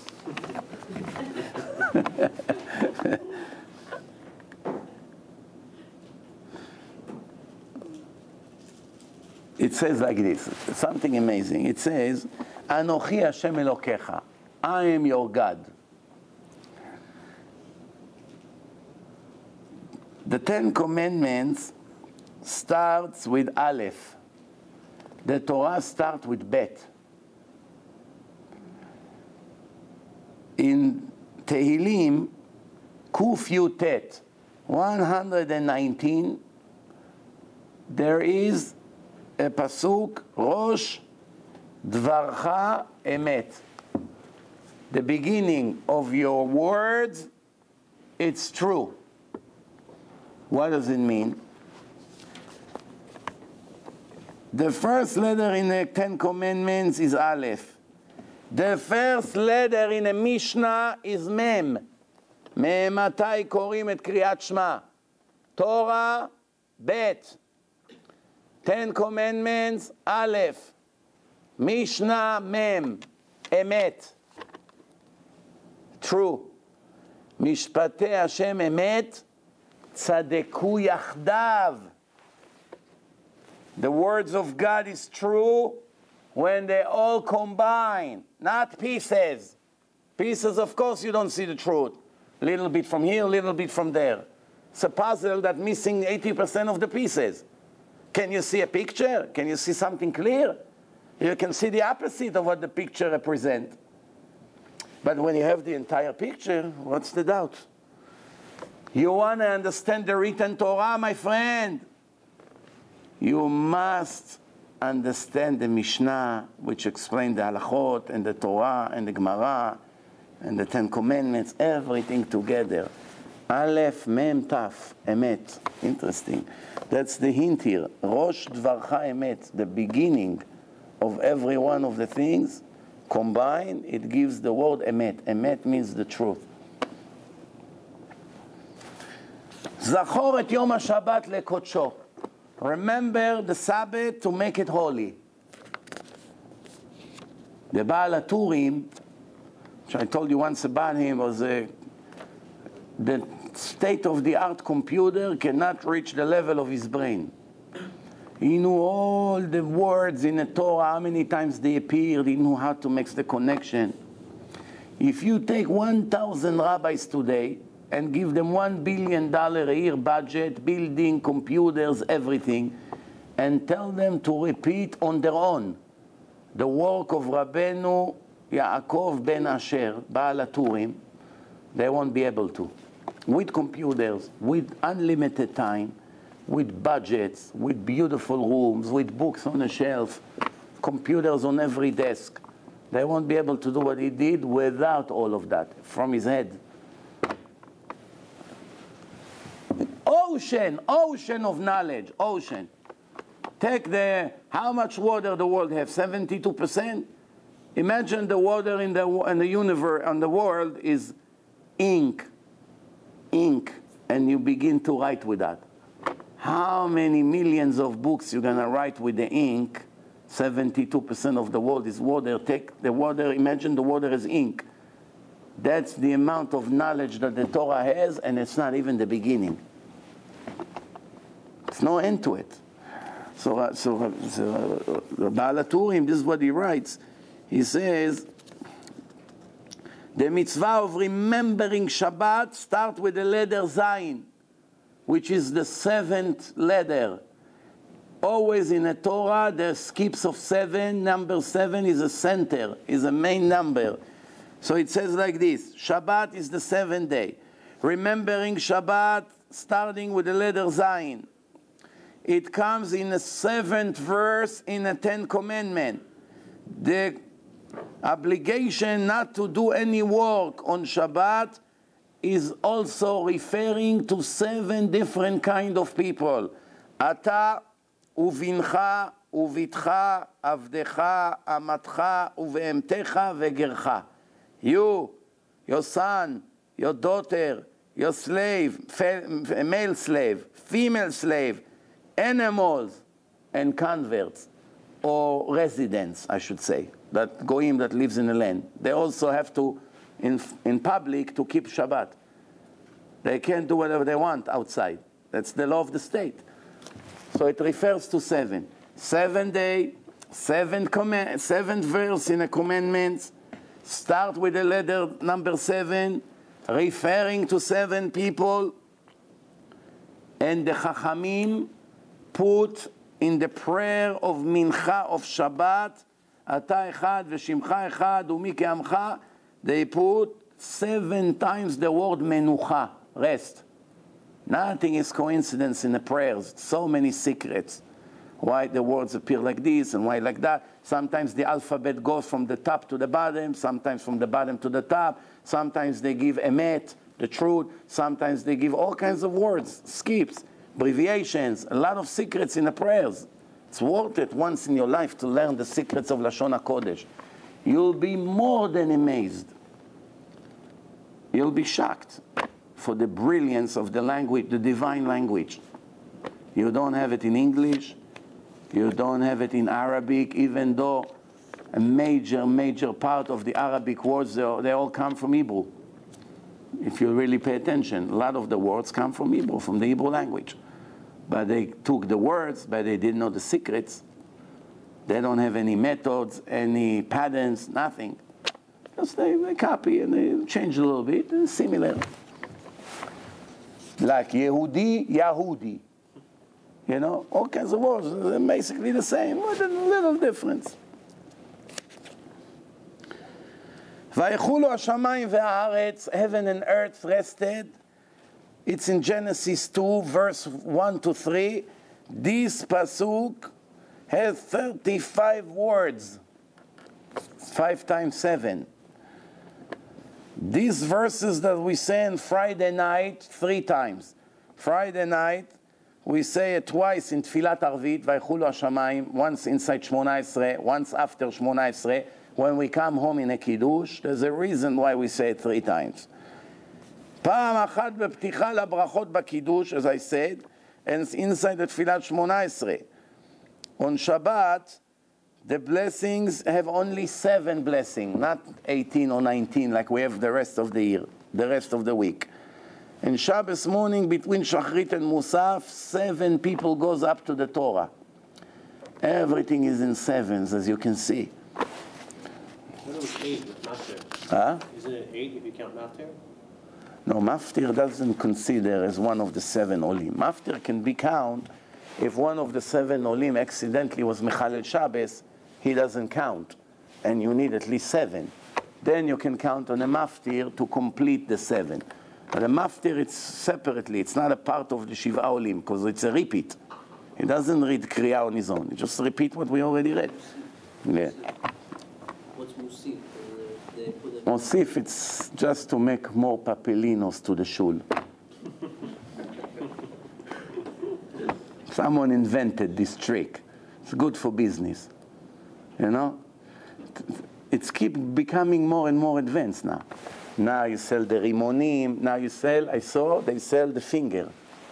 it says like this, something amazing. It says, Anochi Hashem Elokecha, I am your God. The Ten Commandments starts with Aleph. The Torah starts with Bet. In Tehillim, Kuf Yutet, 119, there is a pasuk, Rosh Dvarcha Emet. The beginning of your words, it's true. What does it mean? The first letter in the Ten Commandments is Aleph. The first letter in the Mishnah is Mem. ממתי קוראים את קריאת שמע? Torah, Bet. Ten Commandments, Aleph. Mishnah, Mem. Emet. True. משפטי השם אמת, צדקו יחדיו. The words of God is true when they all combine, not pieces. Pieces, of course, you don't see the truth. Little bit from here, little bit from there. It's a puzzle that's missing 80% of the pieces. Can you see a picture? Can you see something clear? You can see the opposite of what the picture represents. But when you have the entire picture, what's the doubt? You want to understand the written Torah, my friend? You must understand the Mishnah, which explains the halachot and the Torah and the Gemara and the Ten Commandments, everything together. Aleph, Mem, Taf, Emet. Interesting. That's the hint here. Rosh Dvarcha Emet, the beginning of every one of the things, combined, it gives the word Emet. Emet means the truth. Zachor et Yom HaShabbat lekodsho. Remember the Sabbath to make it holy. The Baal HaTurim, which I told you once about him, was the state-of-the-art computer cannot reach the level of his brain. He knew all the words in the Torah, how many times they appeared, he knew how to make the connection. If you take 1,000 rabbis today and give them $1 billion a year budget, building, computers, everything, and tell them to repeat on their own the work of Rabbeinu Yaakov ben Asher, Baal HaTurim, they won't be able to. With computers, with unlimited time, with budgets, with beautiful rooms, with books on a shelf, computers on every desk, they won't be able to do what he did without all of that from his head. Ocean of knowledge, ocean. Take how much water the world has, 72%? Imagine the water in the universe, and the world is ink, and you begin to write with that. How many millions of books you're gonna write with the ink? 72% of the world is water. Take the water, imagine the water is ink. That's the amount of knowledge that the Torah has, and it's not even the beginning. There's no end to it. So Baal HaTurim, this is what he writes. He says, the mitzvah of remembering Shabbat starts with the letter Zayin, which is the 7th letter. Always in a Torah, there's skips of 7. Number 7 is a center, is a main number. So it says like this: Shabbat is the 7th day. Remembering Shabbat, starting with the letter Zayin. It comes in the 7th verse in the 10 Commandments. The obligation not to do any work on Shabbat is also referring to 7 different kind of people. Ata uvincha uvitcha avdecha amatcha uvehemtecha vegercha. You, your son, your daughter, your slave, male slave, female slave, animals, and converts, or residents, I should say, that goyim that lives in the land. They also have to, in public, to keep Shabbat. They can't do whatever they want outside. That's the law of the state. So it refers to 7. 7th day, 7th verse in the commandments. Start with the letter number 7, referring to 7 people. And the Chachamim put in the prayer of Mincha of Shabbat, Ata echad v'shimcha echad umi ke'amcha, they put 7 times the word menucha, rest. Nothing is coincidence in the prayers. So many secrets. Why the words appear like this and why like that. Sometimes the alphabet goes from the top to the bottom, sometimes from the bottom to the top. Sometimes they give emet, the truth. Sometimes they give all kinds of words, skips, abbreviations, a lot of secrets in the prayers. It's worth it once in your life to learn the secrets of Lashon HaKodesh. You'll be more than amazed. You'll be shocked for the brilliance of the language, the divine language. You don't have it in English. You don't have it in Arabic, even though a major part of the Arabic words, they all come from Hebrew. If you really pay attention, a lot of the words come from Hebrew, from the Hebrew language. But they took the words, but they didn't know the secrets. They don't have any methods, any patterns, nothing. Just they copy and they change a little bit, and similar. Like Yehudi, Yahudi. You know, all kinds of words. They're basically the same, with a little difference. Vayechulu hashamayim ve'haaretz, heaven and earth rested. It's in Genesis 2, verse 1 to 3. This pasuk has 35 words. 5 times 7. These verses that we say on Friday night, 3 times. Friday night, we say it twice in Tfilat Arvit, Vayechulu hashamayim, once inside Shmona Esrei, once after Shmona Esrei. When we come home in a Kiddush, there's a reason why we say it 3 times. פעם אחת בפתיחה לברכות בקידוש, as I said, and inside the Tfilat Shmona Esrei. On Shabbat, the blessings have only 7 blessings, not 18 or 19 like we have the rest of the year, the rest of the week. And Shabbos morning, between Shachrit and Musaf, 7 people goes up to the Torah. Everything is in 7s, as you can see. What was 8 with Maftir? Huh? Isn't it 8 if you count Maftir? No, Maftir doesn't consider as one of the 7 Olim. Maftir can be counted if one of the 7 Olim accidentally was Mechalel Shabbos, he doesn't count. And you need at least 7. Then you can count on a Maftir to complete the 7. But a Maftir, it's separately. It's not a part of the Shiva Olim, because it's a repeat. He doesn't read Kriya on his own. He just repeat what we already read. Yeah. What's Musif? They put it. Mosif, it's just to make more papelinos to the shul. Someone invented this trick. It's good for business. You know? It's keep becoming more and more advanced now. Now you sell the rimonim. Now you sell, I saw, they sell the finger.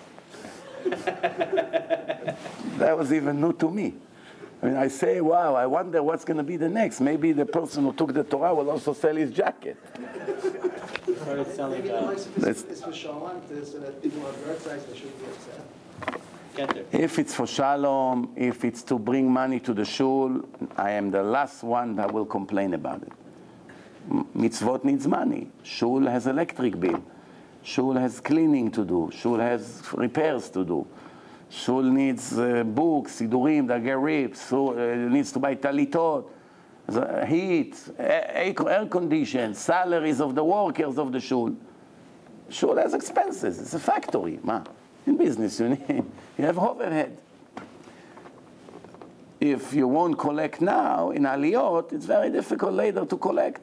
That was even new to me. I mean, I say, wow, I wonder what's going to be the next. Maybe the person who took the Torah will also sell his jacket. Started selling Maybe the mice is for Shalom, so that people have birth size, they shouldn't be upset. get there. If it's for shalom, if it's to bring money to the shul, I am the last one that will complain about it. Mitzvot needs money. Shul has electric bill. Shul has cleaning to do. Shul has repairs to do. Shul needs books, sidurim, dagerim. Shul needs to buy talitot, heat, air conditions, salaries of the workers of the shul. Shul has expenses. It's a factory. Ma. In business, you have overhead. If you won't collect now in aliyot, it's very difficult later to collect.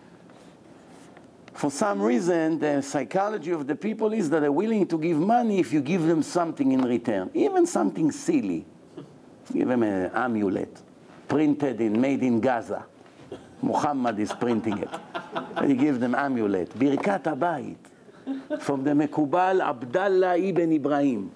For some reason, the psychology of the people is that they're willing to give money if you give them something in return, even something silly. Give them an amulet, made in Gaza. Muhammad is printing it. And you give them amulet, Birkat Habayit, from the Mekubal Abdallah ibn Ibrahim,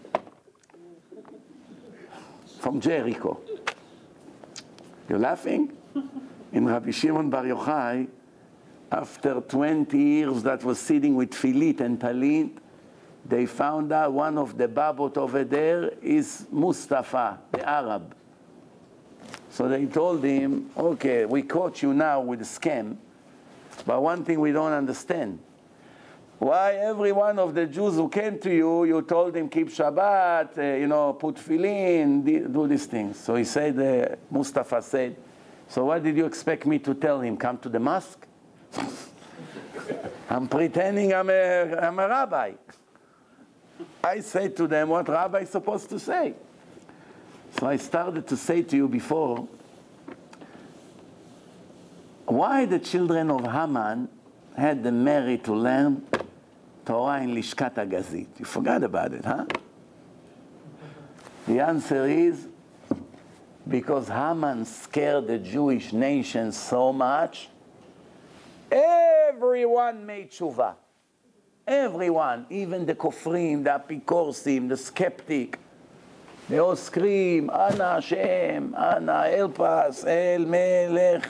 from Jericho. You're laughing? In Rabbi Shimon Bar Yochai, after 20 years that was sitting with Filit and Talit, they found out one of the babot over there is Mustafa, the Arab. So they told him, okay, we caught you now with a scam, but one thing we don't understand. Why every one of the Jews who came to you, you told him keep Shabbat, put Tefillin, do these things. So he said, Mustafa said, so what did you expect me to tell him? Come to the mosque? I'm pretending I'm a rabbi. I say to them what rabbi is supposed to say. So I started to say to you before, why the children of Haman had the merit to learn Torah in Lishkat HaGazit? You forgot about it, huh? The answer is because Haman scared the Jewish nation so much, everyone made tshuva. Everyone, even the kofrim, the apikorsim, the skeptic, they all scream, Ana Hashem, Ana, help us, El Melech.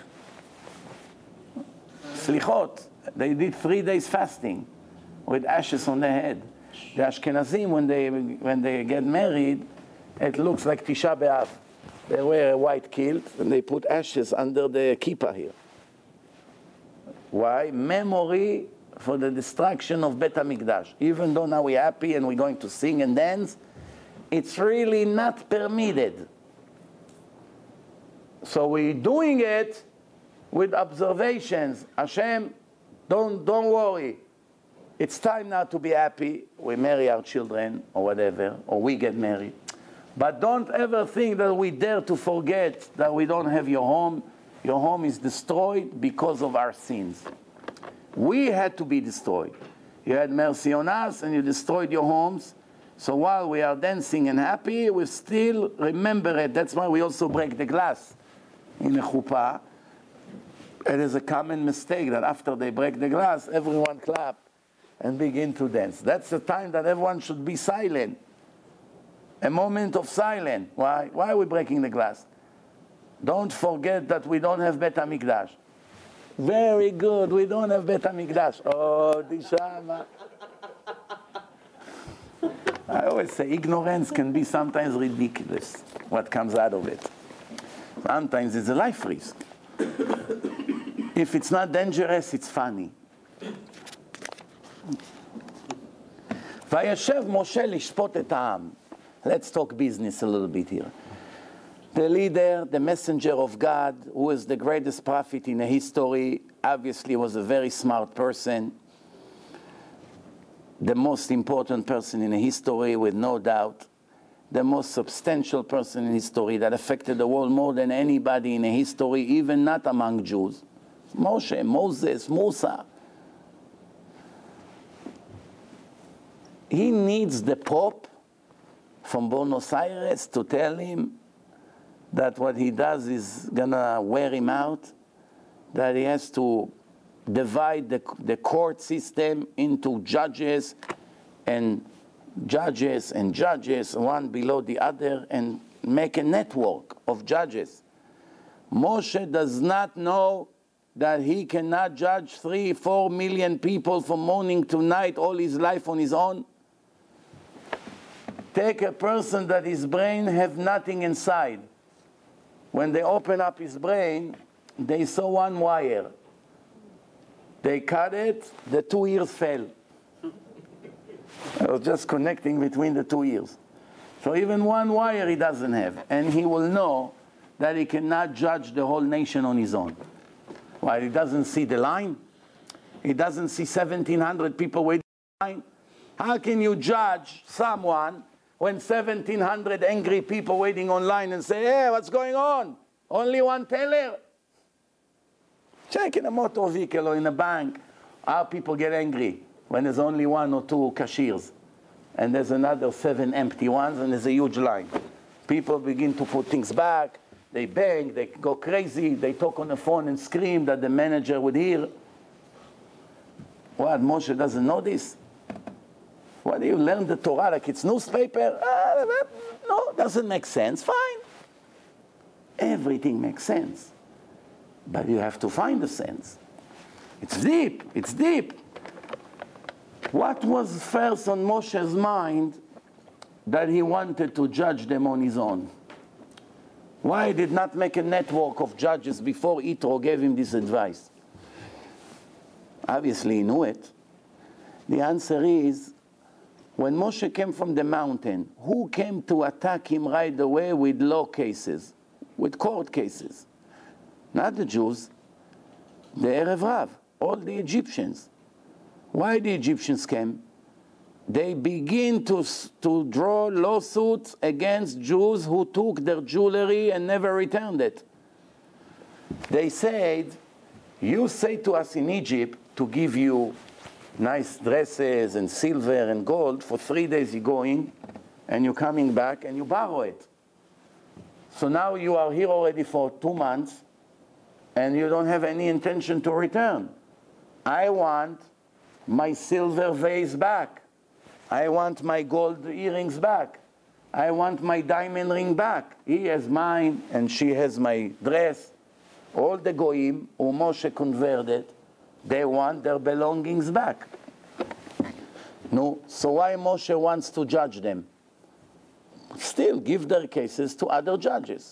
Slichot. They did 3 days fasting with ashes on their head. The Ashkenazim, when they get married, it looks like Tisha B'Av. They wear a white kilt and they put ashes under the kippah here. Why? Memory for the destruction of Bet HaMikdash. Even though now we're happy and we're going to sing and dance, it's really not permitted. So we're doing it with observations. Hashem, don't worry. It's time now to be happy. We marry our children or whatever, or we get married. But don't ever think that we dare to forget that we don't have your home. Your home is destroyed because of our sins. We had to be destroyed. You had mercy on us and you destroyed your homes. So while we are dancing and happy, we still remember it. That's why we also break the glass in a chuppah. It is a common mistake that after they break the glass, everyone clap and begin to dance. That's the time that everyone should be silent. A moment of silence. Why? Why are we breaking the glass? Don't forget that we don't have Bet HaMikdash. Very good, we don't have Bet HaMikdash. Oh, Dishama. I always say ignorance can be sometimes ridiculous, what comes out of it. Sometimes it's a life risk. If it's not dangerous, it's funny. וישב משה לשפוט את העם. Let's talk business a little bit here. The leader, the messenger of God, who is the greatest prophet in the history, obviously was a very smart person. The most important person in the history, with no doubt. The most substantial person in history that affected the world more than anybody in the history, even not among Jews. Moshe, Moses, Musa. He needs the Pope from Buenos Aires to tell him that what he does is gonna wear him out, that he has to divide the court system into judges, one below the other, and make a network of judges. Moshe does not know that he cannot judge 3-4 million people from morning to night all his life on his own. Take a person that his brain have nothing inside. When they open up his brain, they saw one wire. They cut it, the 2 ears fell. I was just connecting between the 2 ears. So even one wire he doesn't have. And he will know that he cannot judge the whole nation on his own. Why? He doesn't see the line. He doesn't see 1,700 people waiting in line. How can you judge someone when 1,700 angry people waiting online and say, hey, what's going on? Only one teller? Check in a motor vehicle or in a bank, how people get angry when there's only one or two cashiers. And there's another 7 empty ones, and there's a huge line. People begin to put things back. They bang, they go crazy. They talk on the phone and scream that the manager would hear. What, Moshe doesn't know this? What do you learn the Torah like it's newspaper? No, doesn't make sense. Fine. Everything makes sense. But you have to find the sense. It's deep. It's deep. What was first on Moshe's mind that he wanted to judge them on his own? Why he did not make a network of judges before Yitro gave him this advice? Obviously he knew it. The answer is, when Moshe came from the mountain, who came to attack him right away with law cases, with court cases? Not the Jews, the Erev Rav, all the Egyptians. Why the Egyptians came? They begin to draw lawsuits against Jews who took their jewelry and never returned it. They said, you say to us in Egypt to give you nice dresses and silver and gold. For 3 days you're going and you're coming back and you borrow it. So now you are here already for 2 months and you don't have any intention to return. I want my silver vase back. I want my gold earrings back. I want my diamond ring back. He has mine and she has my dress. All the goyim who Moshe converted, they want their belongings back. No, so why Moshe wants to judge them? Still give their cases to other judges.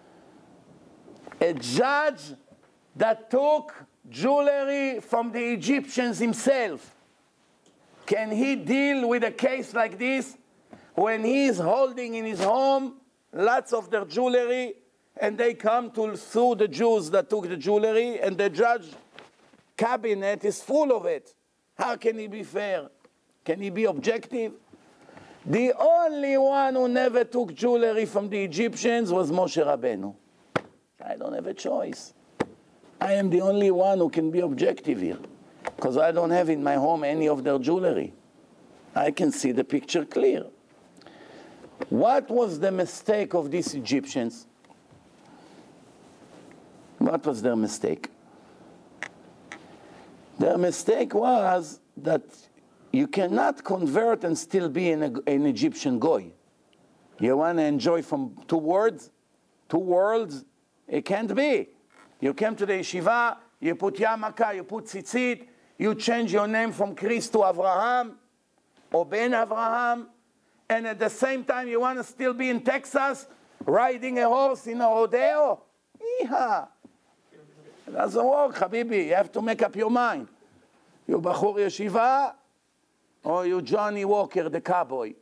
A judge that took jewelry from the Egyptians himself, can he deal with a case like this when he is holding in his home lots of their jewelry and they come to sue the Jews that took the jewelry and the judge cabinet is full of it? How can he be fair? Can he be objective? The only one who never took jewelry from the Egyptians was Moshe Rabbeinu. I don't have a choice. I am the only one who can be objective here, because I don't have in my home any of their jewelry. I can see the picture clear. What was the mistake of these Egyptians? What was their mistake? Their mistake was that you cannot convert and still be an Egyptian goy. You want to enjoy from two worlds? It can't be. You came to the yeshiva, you put yarmulke, you put tzitzit, you change your name from Chris to Avraham, or Ben Avraham, and at the same time you want to still be in Texas, riding a horse in a rodeo? Yeehaw. It doesn't work, Habibi. You have to make up your mind. You Bachur Yeshiva, or you Johnny Walker, the cowboy.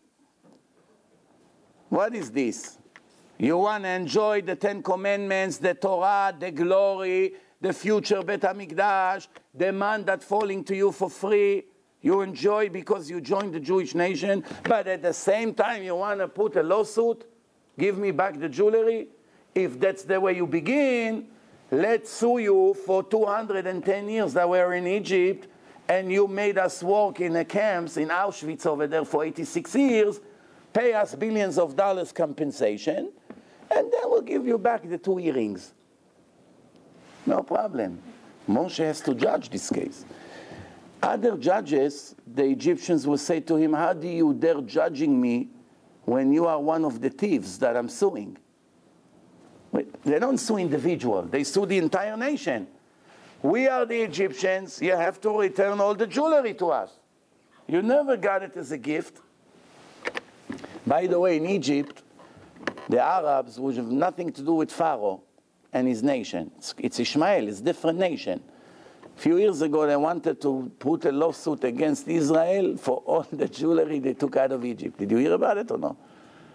What is this? You want to enjoy the 10 Commandments, the Torah, the glory, the future Bet HaMikdash, the man that's falling to you for free. You enjoy because you joined the Jewish nation, but at the same time you want to put a lawsuit, give me back the jewelry. If that's the way you begin, let's sue you for 210 years that we're in Egypt, and you made us work in the camps in Auschwitz over there for 86 years, pay us billions of dollars compensation, and then we'll give you back the 2 earrings. No problem. Moshe has to judge this case. Other judges, the Egyptians will say to him, how do you dare judging me when you are one of the thieves that I'm suing? They don't sue individual, they sue the entire nation. We are the Egyptians, you have to return all the jewelry to us. You never got it as a gift. By the way, in Egypt, the Arabs, which have nothing to do with Pharaoh and his nation, it's Ishmael, it's a different nation. A few years ago, they wanted to put a lawsuit against Israel for all the jewelry they took out of Egypt. Did you hear about it or no?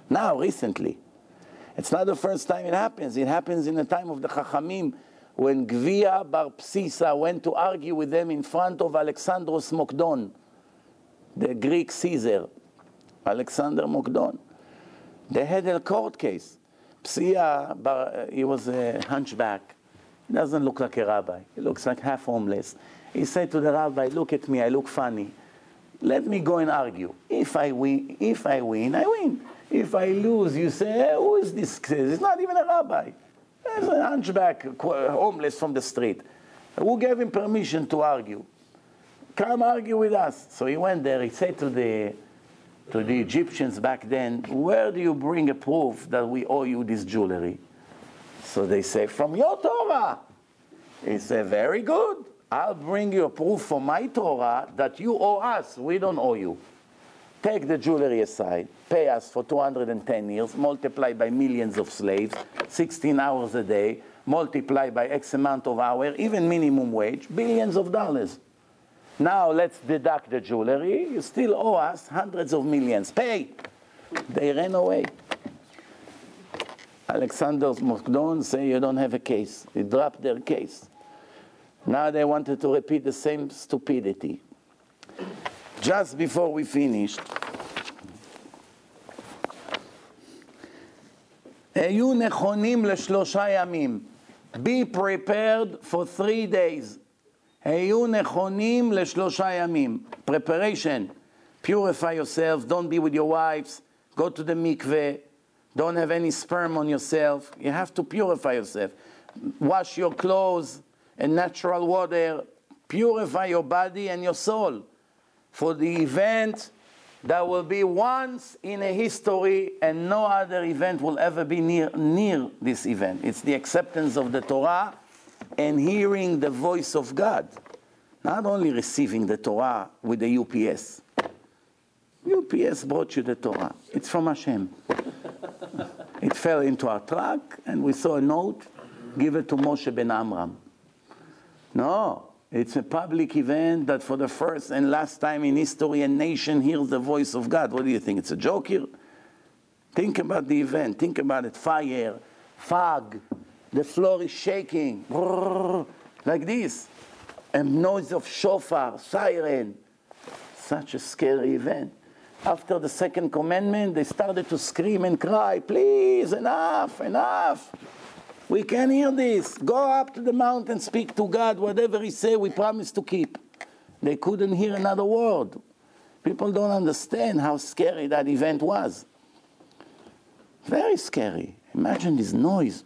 Now, recently. It's not the first time it happens. It happens in the time of the Chachamim, when Gvia Bar Psisa went to argue with them in front of Alexandros Mokdon, the Greek Caesar, Alexander Mokdon. They had a court case. Psia, he was a hunchback. He doesn't look like a rabbi. He looks like half homeless. He said to the rabbi, look at me, I look funny. Let me go and argue. If I win, I win. If I lose, you say, hey, who is this? He's not even a rabbi. He's a hunchback, homeless from the street. Who gave him permission to argue? Come argue with us. So he went there. He said to the Egyptians back then, where do you bring a proof that we owe you this jewelry? So they say, from your Torah. He said, very good. I'll bring you a proof from my Torah that you owe us. We don't owe you. Take the jewelry aside, pay us for 210 years, multiply by millions of slaves, 16 hours a day, multiply by X amount of hours, even minimum wage, billions of dollars. Now let's deduct the jewelry. You still owe us hundreds of millions. Pay. They ran away. Alexander Mokdon say you don't have a case. They dropped their case. Now they wanted to repeat the same stupidity. Just before we finished, היו נכונים לשלושה ימים. Be prepared for 3 days. היו נכונים לשלושה ימים. Preparation. Purify yourself. Don't be with your wives. Go to the mikveh. Don't have any sperm on yourself. You have to purify yourself. Wash your clothes in natural water. Purify your body and your soul for the event that will be once in a history, and no other event will ever be near this event. It's the acceptance of the Torah and hearing the voice of God. Not only receiving the Torah with the UPS. UPS brought you the Torah. It's from Hashem. It fell into our truck, and we saw a note, give it to Moshe ben Amram. No. It's a public event that for the first and last time in history a nation hears the voice of God. What do you think? It's a joke here? Think about the event. Think about it. Fire, fog, the floor is shaking, like this. A noise of shofar, siren. Such a scary event. After the second commandment, they started to scream and cry, please, enough, enough. We can't hear this. Go up to the mountain, speak to God. Whatever He say, we promise to keep. They couldn't hear another word. People don't understand how scary that event was. Very scary. Imagine this noise.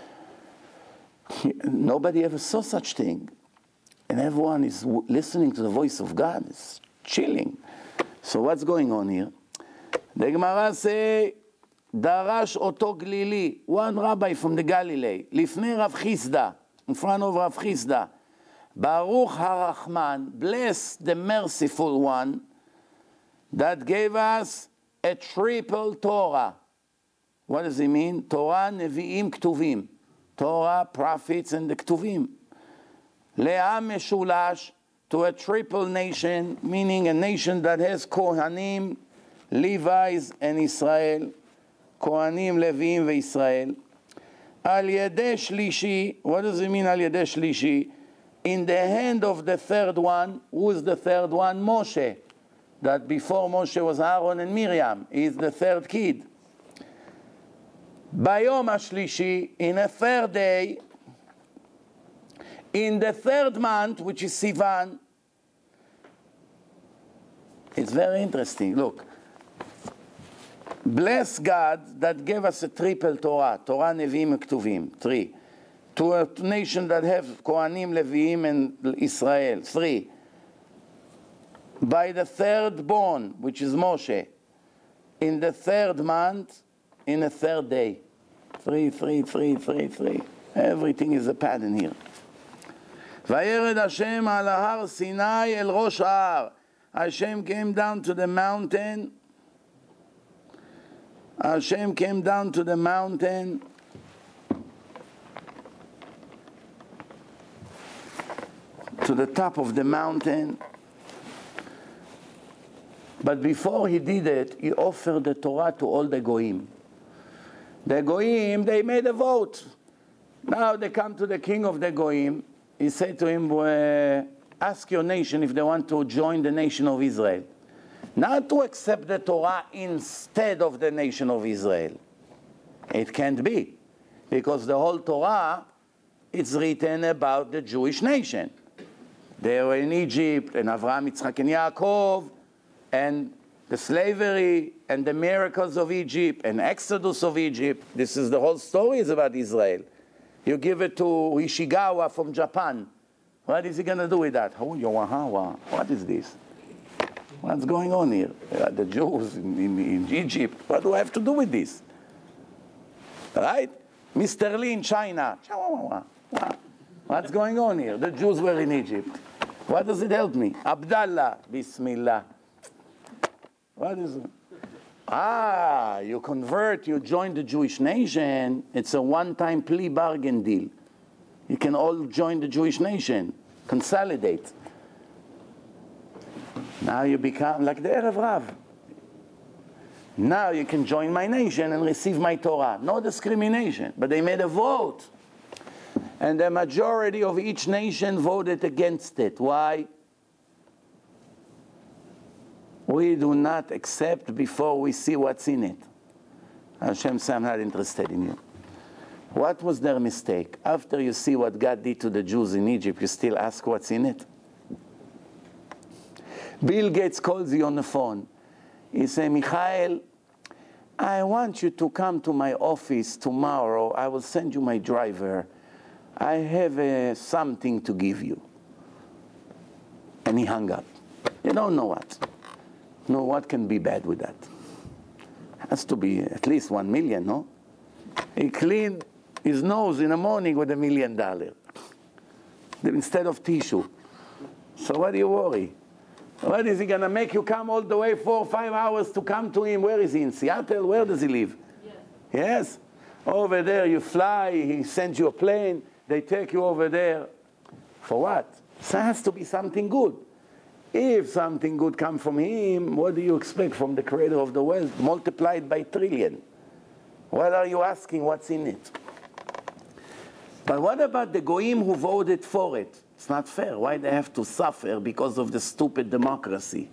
Nobody ever saw such thing. And everyone is listening to the voice of God. It's chilling. So what's going on here? The Gemara say, Darash Oto Glili, one rabbi from the Galilee, Lifnei Rav Chisda, in front of Rav Chisda, Baruch HaRachman, bless the merciful one that gave us a triple Torah. What does it mean? Torah, Nevi'im, Ktuvim. Torah, prophets, and the Ktuvim. Le'am Meshulash, to a triple nation, meaning a nation that has Kohanim, Levites, and Israel. Kohanim, Leviim, ve'Israel. Al Yedei Shlishi, what does it mean Al Yedei Shlishi? In the hand of the third one. Who is the third one? Moshe. That before Moshe was Aaron and Miriam. He is the third kid. Bayom HaShlishi, in a third day, in the third month, which is Sivan. It's very interesting. Look. Bless God that gave us a triple Torah. Torah, Nevi'im, and Ktuvim. 3. To a nation that have Kohanim, Leviim, and Israel. 3. By the third born, which is Moshe. In the third month, in the third day. 3, 3, 3, 3, 3. Everything is a pattern here. Vayered Hashem al Har Sinai el Rosh Har. Hashem came down to the mountain. Hashem came down to the mountain to the top of the mountain But before he did it, he offered the Torah to all the Goyim. The Goyim, they made a vote. Now they come to the king of the Goyim. He said to him, ask your nation if they want to join the nation of Israel. Not to accept the Torah instead of the nation of Israel. It can't be. Because the whole Torah, it's written about the Jewish nation. They were in Egypt, and Avraham, Yitzchak, and Yaakov, and the slavery, and the miracles of Egypt, and Exodus of Egypt. This is the whole story is about Israel. You give it to Ishigawa from Japan. What is he going to do with that? Oh, Yowahawa. What is this? What's going on here? The Jews in Egypt. What do I have to do with this? Right? Mr. Lee in China. What's going on here? The Jews were in Egypt. What does it help me? Abdallah. Bismillah. What is it? You convert, you join the Jewish nation. It's a one-time plea bargain deal. You can all join the Jewish nation. Consolidate. Now you become like the Erev Rav. Now you can join my nation and receive my Torah. No discrimination. But they made a vote. And the majority of each nation voted against it. Why? We do not accept before we see what's in it. Hashem said, I'm not interested in you. What was their mistake? After you see what God did to the Jews in Egypt, you still ask what's in it? Bill Gates calls you on the phone. He says, Michael, I want you to come to my office tomorrow. I will send you my driver. I have something to give you. And he hung up. You don't know what. No, what can be bad with that? Has to be at least 1 million, no? He cleaned his nose in the morning with $1 million instead of tissue. So what do you worry? What is he going to make you come all the way 4 or 5 hours to come to him? Where is he? In Seattle? Where does he live? Yes. Yes? Over there you fly, he sends you a plane, they take you over there. For what? So it has to be something good. If something good comes from him, what do you expect from the creator of the world? Multiplied by trillion. What are you asking? What's in it? But what about the Goyim who voted for it? It's not fair. Why they have to suffer because of the stupid democracy?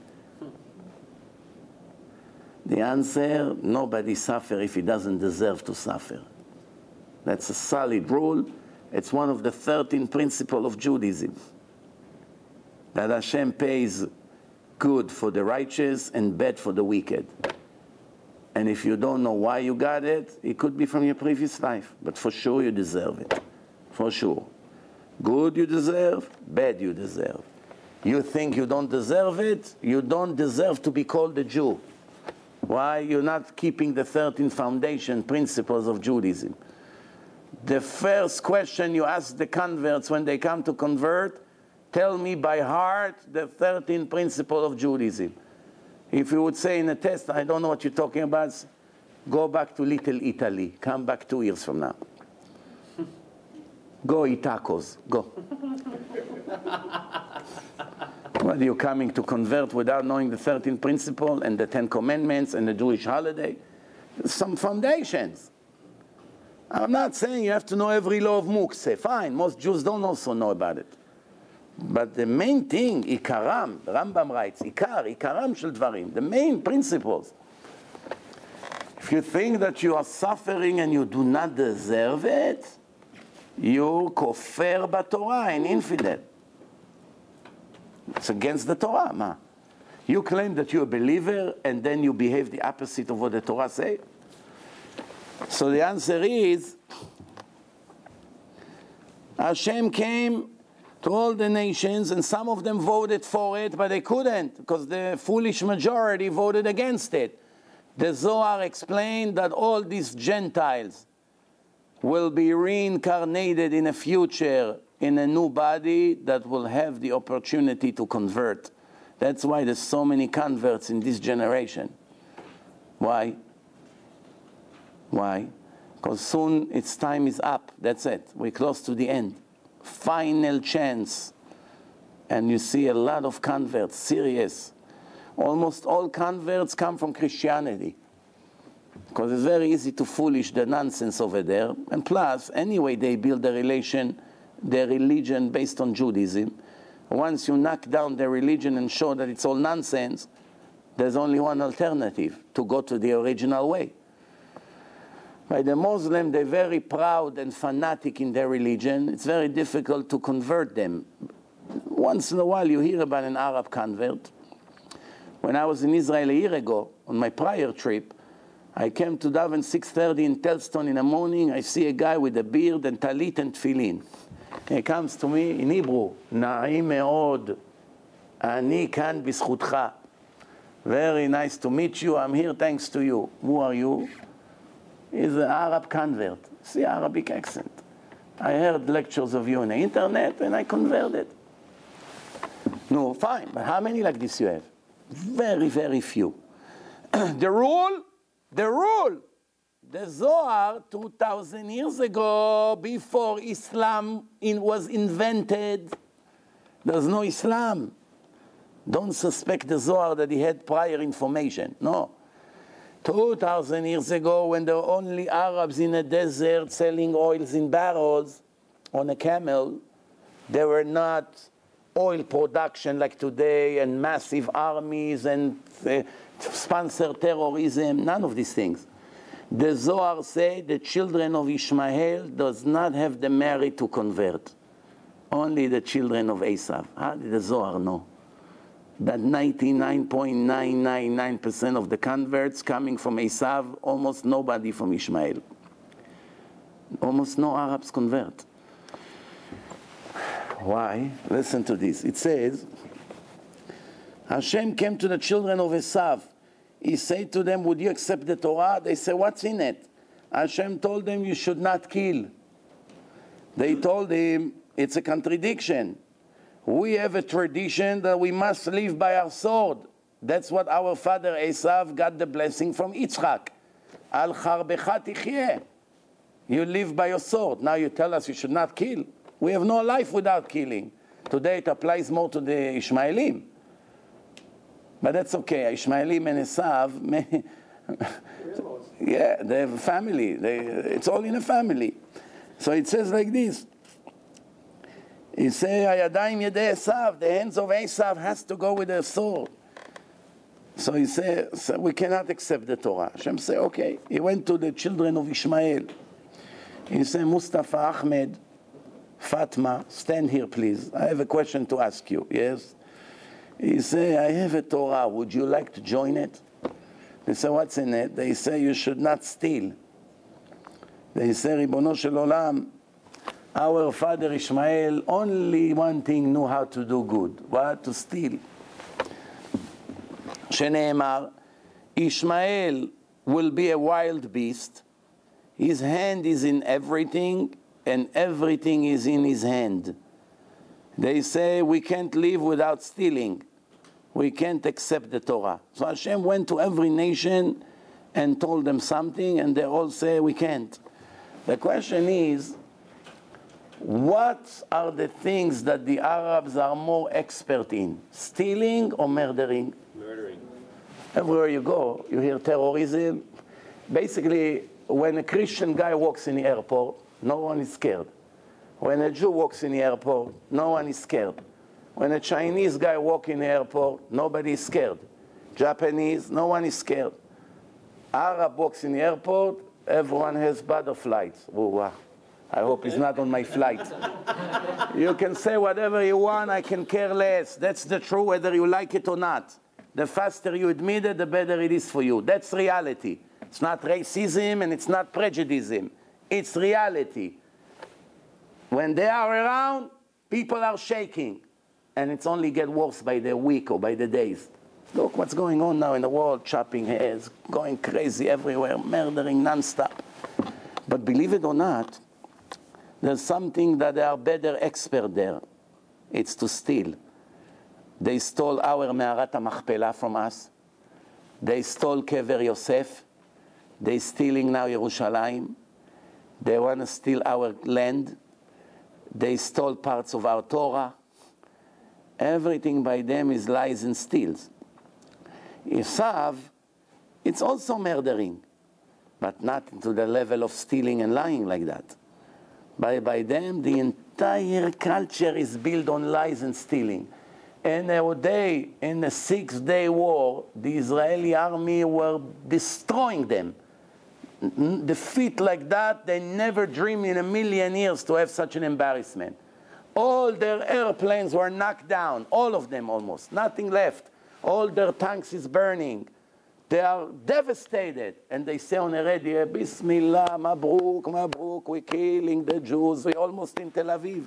The answer, nobody suffers if he doesn't deserve to suffer. That's a solid rule. It's one of the 13 principles of Judaism. That Hashem pays good for the righteous and bad for the wicked. And if you don't know why you got it, it could be from your previous life. But for sure you deserve it. For sure. Good you deserve, bad you deserve. You think you don't deserve it, you don't deserve to be called a Jew. Why? You're not keeping the 13 foundation principles of Judaism. The first question you ask the converts when they come to convert, tell me by heart the 13 principles of Judaism. If you would say in a test, I don't know what you're talking about, go back to Little Italy. Come back 2 years from now. Go eat tacos. Go. What, are you coming to convert without knowing the 13 principles and the 10 commandments and the Jewish holiday? Some foundations. I'm not saying you have to know every law of Muktzeh. Fine, most Jews don't also know about it. But the main thing, Ikaram, the Rambam writes, Ikaram shel dvarim, the main principles. If you think that you are suffering and you do not deserve it, you kofir b'Torah, an infidel. It's against the Torah, ma. You claim that you're a believer and then you behave the opposite of what the Torah says. So the answer is, Hashem came to all the nations and some of them voted for it, but they couldn't because the foolish majority voted against it. The Zohar explained that all these Gentiles will be reincarnated in a future in a new body that will have the opportunity to convert. That's why there's so many converts in this generation. Why? Why? Because soon its time is up. That's it. We're close to the end. Final chance. And you see a lot of converts, serious. Almost all converts come from Christianity, because it's very easy to foolish the nonsense over there. And plus, anyway, they build their religion based on Judaism. Once you knock down their religion and show that it's all nonsense, there's only one alternative: to go to the original way. By the Muslim, they're very proud and fanatic in their religion. It's very difficult to convert them. Once in a while, you hear about an Arab convert. When I was in Israel a year ago, on my prior trip, I came to daven 6:30 in Telstone in the morning. I see a guy with a beard and talit and tefillin. He comes to me in Hebrew, Na'im me'od, ani kan b'zchutcha. Very nice to meet you. I'm here thanks to you. Who are you? He's an Arab convert. See, Arabic accent. I heard lectures of you on the internet and I converted. No, fine, but how many like this you have? Very, very few. The rule, the Zohar 2,000 years ago, before Islam was invented, there's no Islam. Don't suspect the Zohar that he had prior information. No. 2,000 years ago, when there were only Arabs in a desert selling oils in barrels on a camel, there were not oil production like today and massive armies and sponsor terrorism, none of these things. The Zohar say the children of Ishmael does not have the merit to convert. Only the children of Esav. How did the Zohar know? That 99.999% of the converts coming from Esav, almost nobody from Ishmael. Almost no Arabs convert. Why? Listen to this. It says, Hashem came to the children of Esav. He said to them, would you accept the Torah? They say, what's in it? Hashem told them, you should not kill. They told him, it's a contradiction. We have a tradition that we must live by our sword. That's what our father Esav got the blessing from Yitzchak. Al charbecha tichyeh. You live by your sword. Now you tell us you should not kill. We have no life without killing. Today it applies more to the Ishmaelim. But that's okay. Ishmaelim and Esav, yeah, they have a family. It's all in a family. So it says like this. He says, Hayadayim yedei Esav, the hands of Esav has to go with their sword. So he says, so we cannot accept the Torah. Hashem said, okay. He went to the children of Ishmael. He said, Mustafa, Ahmed, Fatma, stand here please. I have a question to ask you. Yes? He said, I have a Torah. Would you like to join it? They say, what's in it? They say, you should not steal. They say, Ribono shel Olam, our father Ishmael, only one thing knew how to do good. What? To steal. Shene'emar, Ishmael will be a wild beast. His hand is in everything, and everything is in his hand. They say, we can't live without stealing. We can't accept the Torah. So Hashem went to every nation and told them something, and they all say, we can't. The question is, what are the things that the Arabs are more expert in? Stealing or murdering? Murdering. Everywhere you go, you hear terrorism. Basically, when a Christian guy walks in the airport, no one is scared. When a Jew walks in the airport, no one is scared. When a Chinese guy walks in the airport, nobody is scared. Japanese, no one is scared. Arab walks in the airport, everyone has butterflies. Oh, wow. I hope it's not on my flight. You can say whatever you want, I can care less. That's the truth, whether you like it or not. The faster you admit it, the better it is for you. That's reality. It's not racism and it's not prejudice. It's reality. When they are around, people are shaking. And it's only get worse by the week or by the days. Look what's going on now in the world, chopping heads, going crazy everywhere, murdering non-stop. But believe it or not, there's something that they are better expert there. It's to steal. They stole our Me'arat HaMachpelah from us. They stole Kever Yosef. They're stealing now Yerushalayim. They want to steal our land. They stole parts of our Torah. Everything by them is lies and steals. Esav, it's also murdering, but not to the level of stealing and lying like that. By them, the entire culture is built on lies and stealing. And nowadays, in the 6-day war, the Israeli army were destroying them. Defeat like that, they never dreamed in a million years to have such an embarrassment. All their airplanes were knocked down, all of them almost, nothing left. All their tanks is burning. They are devastated. And they say on the radio, Bismillah, Mabruk, Mabruk, we're killing the Jews. We're almost in Tel Aviv.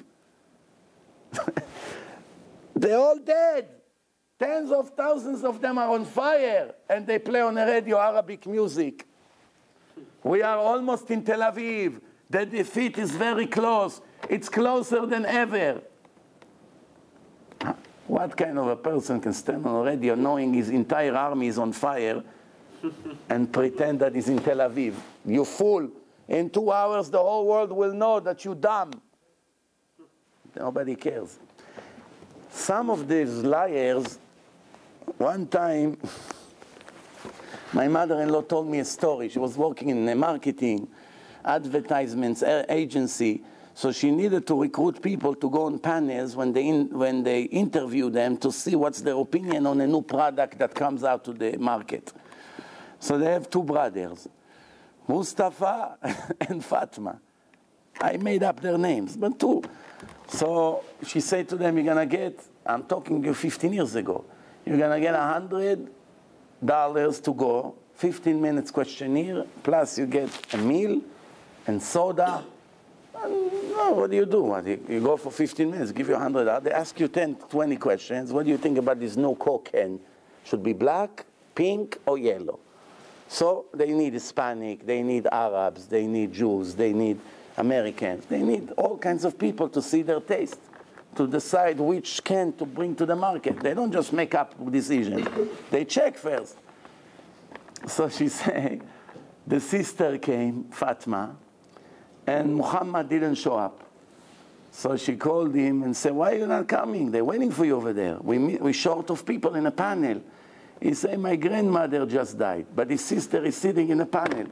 They're all dead. Tens of thousands of them are on fire. And they play on the radio Arabic music. We are almost in Tel Aviv. The defeat is very close. It's closer than ever. What kind of a person can stand on the radio knowing his entire army is on fire and pretend that he's in Tel Aviv? You fool. In 2 hours, the whole world will know that you're dumb. Nobody cares. Some of these liars, one time, my mother-in-law told me a story. She was working in a marketing, advertisements agency, so she needed to recruit people to go on panels when they interview them to see what's their opinion on a new product that comes out to the market. So they have 2 brothers, Mustafa and Fatma. I made up their names, but 2. So she said to them, you're going to get, I'm talking to you 15 years ago, you're going to get $100 to go, 15 minutes questionnaire, plus you get a meal and soda. What do? You go for 15 minutes, give you $100. They ask you 10, 20 questions. What do you think about this new Coke can? Should be black, pink, or yellow? So they need Hispanic, they need Arabs, they need Jews, they need Americans. They need all kinds of people to see their taste, to decide which can to bring to the market. They don't just make up decisions. They check first. So she said, the sister came, Fatma, and Muhammad didn't show up. So she called him and said, why are you not coming? They're waiting for you over there. We're short of people in a panel. He said, my grandmother just died, but his sister is sitting in a panel.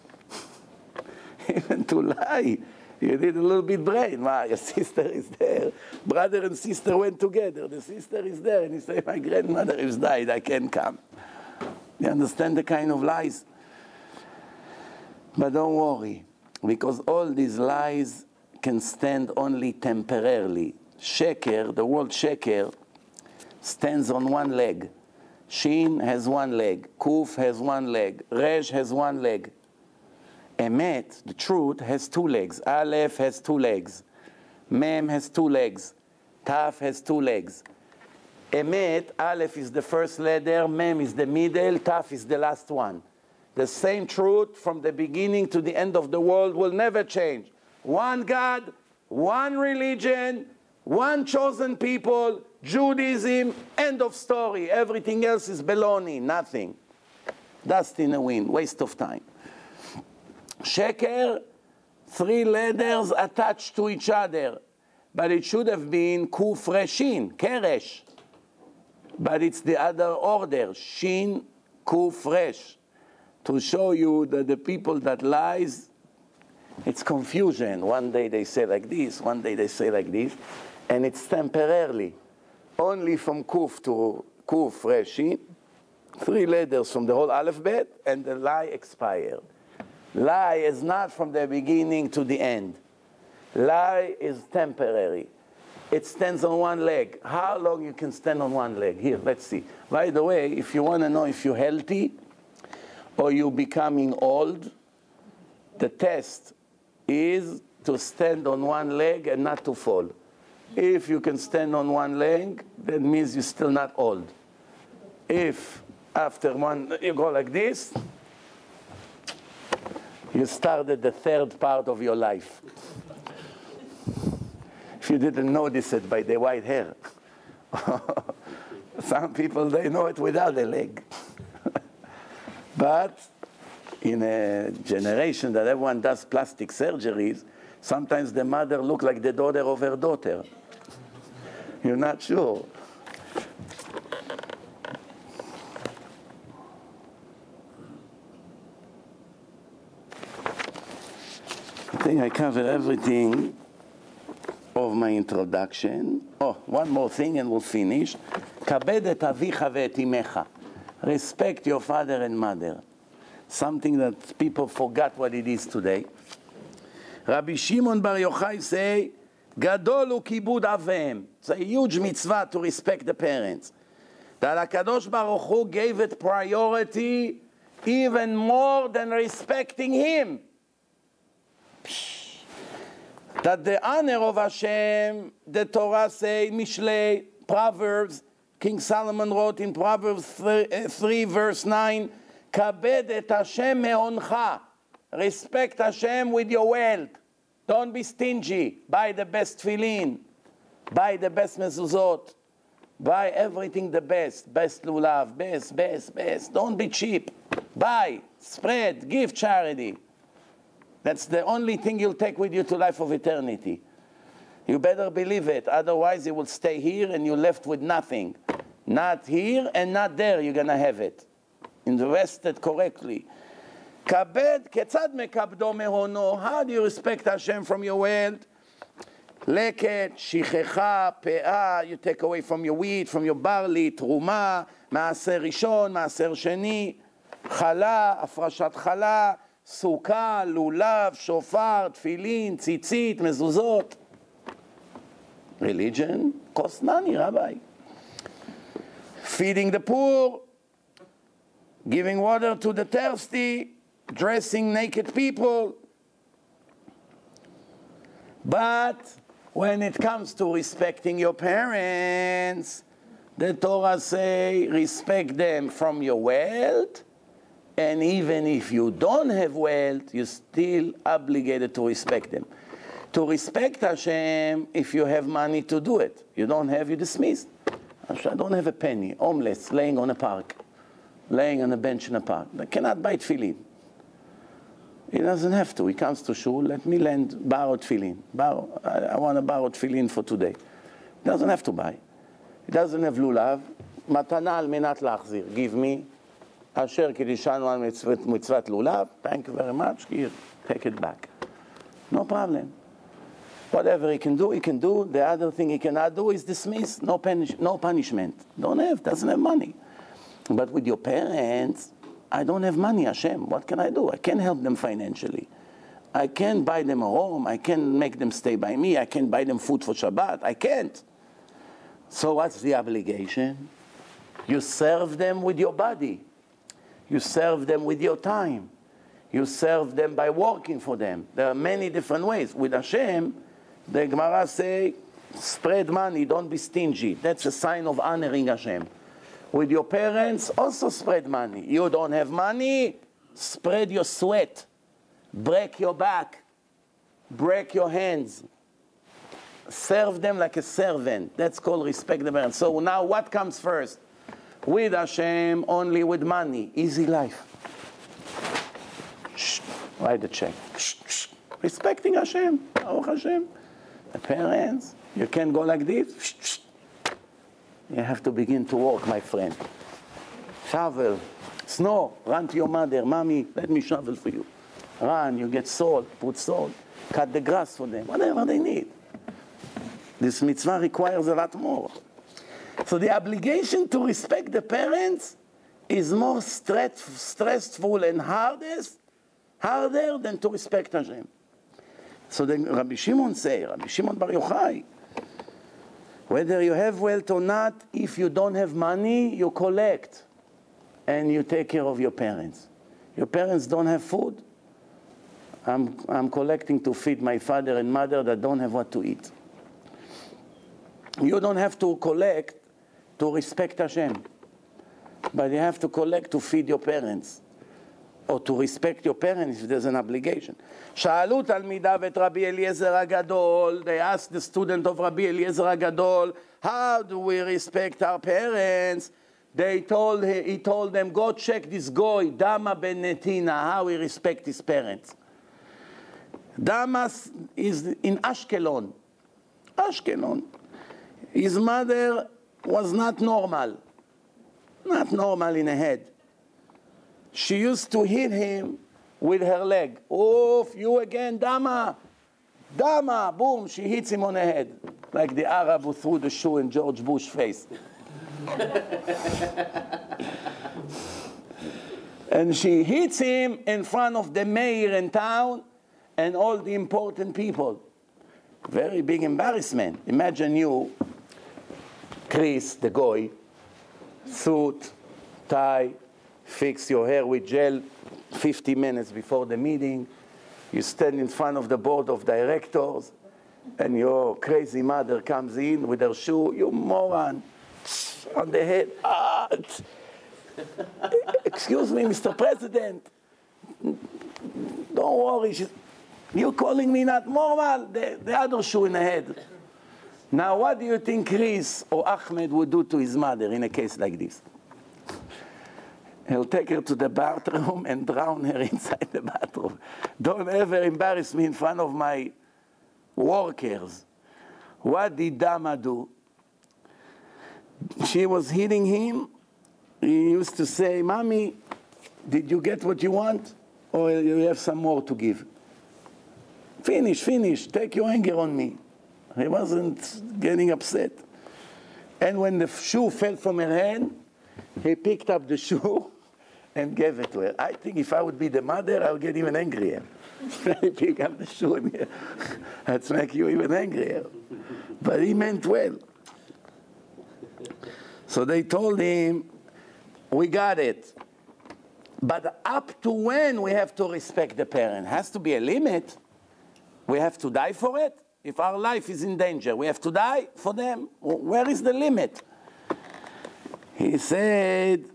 Even to lie, you need a little bit brain. Wow, your sister is there. Brother and sister went together. The sister is there, and he said, my grandmother is died, I can't come. You understand the kind of lies? But don't worry, because all these lies can stand only temporarily. Sheker, the word sheker, stands on one leg. Shin has one leg. Kuf has one leg. Resh has one leg. Emet, the truth, has 2 legs. Aleph has 2 legs. Mem has 2 legs. Taf has 2 legs. Emet, Aleph is the first letter, Mem is the middle, Taf is the last one. The same truth from the beginning to the end of the world will never change. One God, one religion, one chosen people, Judaism, end of story. Everything else is baloney, nothing. Dust in the wind, waste of time. Sheker, 3 letters attached to each other. But it should have been Kuf Reshin, Keresh. But it's the other order, Shin, Kuf Resh. To show you that the people that lies, it's confusion. One day they say like this, one day they say like this. And it's temporarily. Only from Kuf to Kuf Reshin, 3 letters from the whole alphabet, and the lie expired. Lie is not from the beginning to the end. Lie is temporary. It stands on one leg. How long you can stand on one leg? Here, let's see. By the way, if you want to know if you're healthy or you're becoming old, the test is to stand on one leg and not to fall. If you can stand on one leg, that means you're still not old. If after one, you go like this, you started the 3rd part of your life. If you didn't notice it by the white hair. Some people, they know it without a leg. But in a generation that everyone does plastic surgeries, sometimes the mother looks like the daughter of her daughter. You're not sure. think I covered everything of my introduction. Oh, one more thing and we'll finish. כבד את אביך ואת אמך. Respect your father and mother. Something that people forgot what it is today. Rabbi Shimon Bar Yochai say, גדול הוא כיבוד אביהם. It's a huge mitzvah to respect the parents. That HaKadosh Baruch Hu gave it priority even more than respecting him. That the honor of Hashem, the Torah say, Mishlei, Proverbs, King Solomon wrote in Proverbs 3 verse 9, Kabed et Hashem me'oncha. Respect Hashem with your wealth. Don't be stingy. Buy the best tefillin. Buy the best mezuzot. Buy everything the best. Best lulav. Best. Don't be cheap. Buy, spread, give charity. That's the only thing you'll take with you to life of eternity. You better believe it. Otherwise, you will stay here and you're left with nothing. Not here and not there you're going to have it. Invested correctly. Kabed, ketzad mekabdo mehono. How do you respect Hashem from your wealth? Leket, shichecha, pe'ah. You take away from your wheat, from your barley, truma, maaser rishon, maaser sheni, chala, afrashat chala, sukkah, lulav, shofar, tefillin, tzitzit, mezuzot. Religion costs money, Rabbi. Feeding the poor, giving water to the thirsty, dressing naked people. But when it comes to respecting your parents, the Torah say respect them from your wealth, and even if you don't have wealth, you're still obligated to respect them. To respect Hashem, if you have money to do it. You don't have, you dismiss. I don't have a penny, homeless, laying on a park, laying on a bench in a park. They cannot buy tefillin. He doesn't have to. He comes to shul, let me borrow tefillin. I want to borrow tefillin for today. He doesn't have to buy. He doesn't have lulav. Matana al menat lachzir. Give me. Asher kidishanu al mitzvat lulav. Thank you very much. Here, take it back. No problem. Whatever he can do, he can do. The other thing he cannot do is dismiss. No punishment. Doesn't have money. But with your parents, I don't have money, Hashem. What can I do? I can't help them financially. I can't buy them a home. I can't make them stay by me. I can't buy them food for Shabbat. I can't. So what's the obligation? You serve them with your body. You serve them with your time. You serve them by working for them. There are many different ways. With Hashem, the Gemara say, spread money, don't be stingy. That's a sign of honoring Hashem. With your parents, also spread money. You don't have money, spread your sweat. Break your back. Break your hands. Serve them like a servant. That's called respect the parents. So now what comes first? With Hashem, only with money. Easy life. Shh. Write the check. Shh. Shh. Respecting Hashem. Baruch Hashem. The parents, you can't go like this. Shh. Shh. You have to begin to work, my friend. Shovel. Snow. Run to your mother. Mommy, let me shovel for you. Run. You get salt. Put salt. Cut the grass for them. Whatever they need. This mitzvah requires a lot more. So the obligation to respect the parents is more stressful and harder than to respect Hashem. So then Rabbi Shimon Bar Yochai, whether you have wealth or not, if you don't have money, you collect and you take care of your parents. Your parents don't have food. I'm collecting to feed my father and mother that don't have what to eat. You don't have to collect to respect Hashem, but you have to collect to feed your parents, or to respect your parents if there's an obligation. שאלו תלמידיו את רבי אליעזר הגדול, they asked the student of Rabbi Eliezer HaGadol, how do we respect our parents? He told them, go check this guy, Dama ben Netina, how he respect his parents. Damas is in Ashkelon. His mother was not normal in the head. She used to hit him with her leg. Oof, you again, Dama. Dama, boom, she hits him on the head. Like the Arab who threw the shoe in George Bush's face. And she hits him in front of the mayor in town and all the important people. Very big embarrassment. Imagine you, Chris, the guy, suit, tie, fix your hair with gel 50 minutes before the meeting. You stand in front of the board of directors, and your crazy mother comes in with her shoe, you moron, on the head. Ah, excuse me, Mr. President. Don't worry. You're calling me not normal? The other shoe in the head. Now, what do you think Chris or Ahmed would do to his mother in a case like this? He'll take her to the bathroom and drown her inside the bathroom. Don't ever embarrass me in front of my workers. What did Dama do? She was hitting him. He used to say, Mommy, did you get what you want? Or you have some more to give? Finish, finish. Take your anger on me. He wasn't getting upset. And when the shoe fell from her hand, he picked up the shoe and gave it to her. I think if I would be the mother, I would get even angrier. He picked up the shoe and that's make you even angrier. But he meant well. So they told him, we got it. But up to when we have to respect the parent? Has to be a limit. We have to die for it. If our life is in danger, we have to die for them. Where is the limit? He said,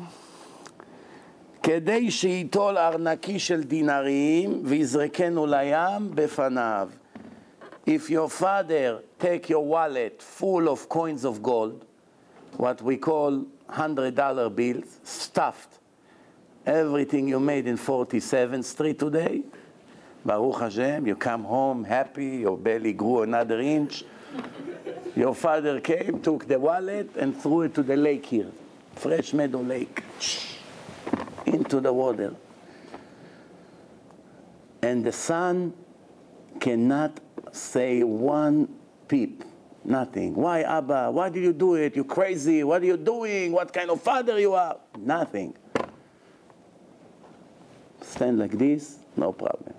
כדי שיטול ארנקי של דינרים ויזרקנו לים בפניו. If your father take your wallet full of coins of gold, what we call $100 bills, stuffed, everything you made in 47th Street today, Baruch Hashem, you come home happy, your belly grew another inch. Your father came, took the wallet, and threw it to the lake here, Fresh Meadow Lake, into the water. And the son cannot say one peep, nothing. Why, Abba? Why did you do it? You crazy? What are you doing? What kind of father you are? Nothing. Stand like this, no problem.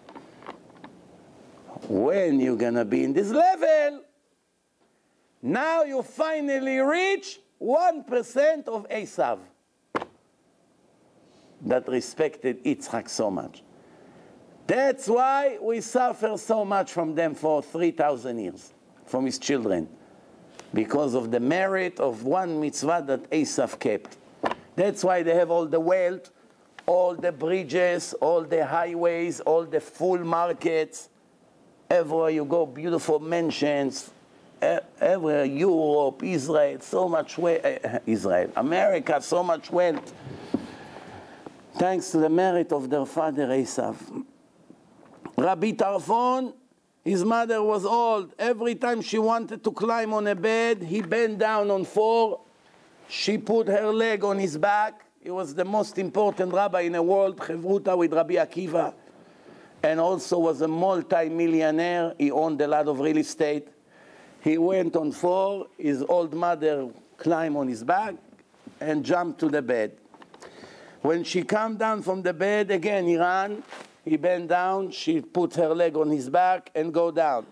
When you're going to be in this level, now you finally reach 1% of Esav that respected Yitzchak so much. That's why we suffer so much from them for 3,000 years, from his children, because of the merit of one mitzvah that Esav kept. That's why they have all the wealth, all the bridges, all the highways, all the full markets. Everywhere you go, beautiful mansions. Everywhere, Europe, Israel, so much Israel, America, so much wealth. Thanks to the merit of their father Esav. Rabbi Tarfon, his mother was old. Every time she wanted to climb on a bed, he bent down on 4. She put her leg on his back. He was the most important rabbi in the world, Chevruta with Rabbi Akiva, and also was a multi-millionaire. He owned a lot of real estate. He went on 4. His old mother climbed on his back and jumped to the bed. When she came down from the bed, again he ran. He bent down. She put her leg on his back and go down.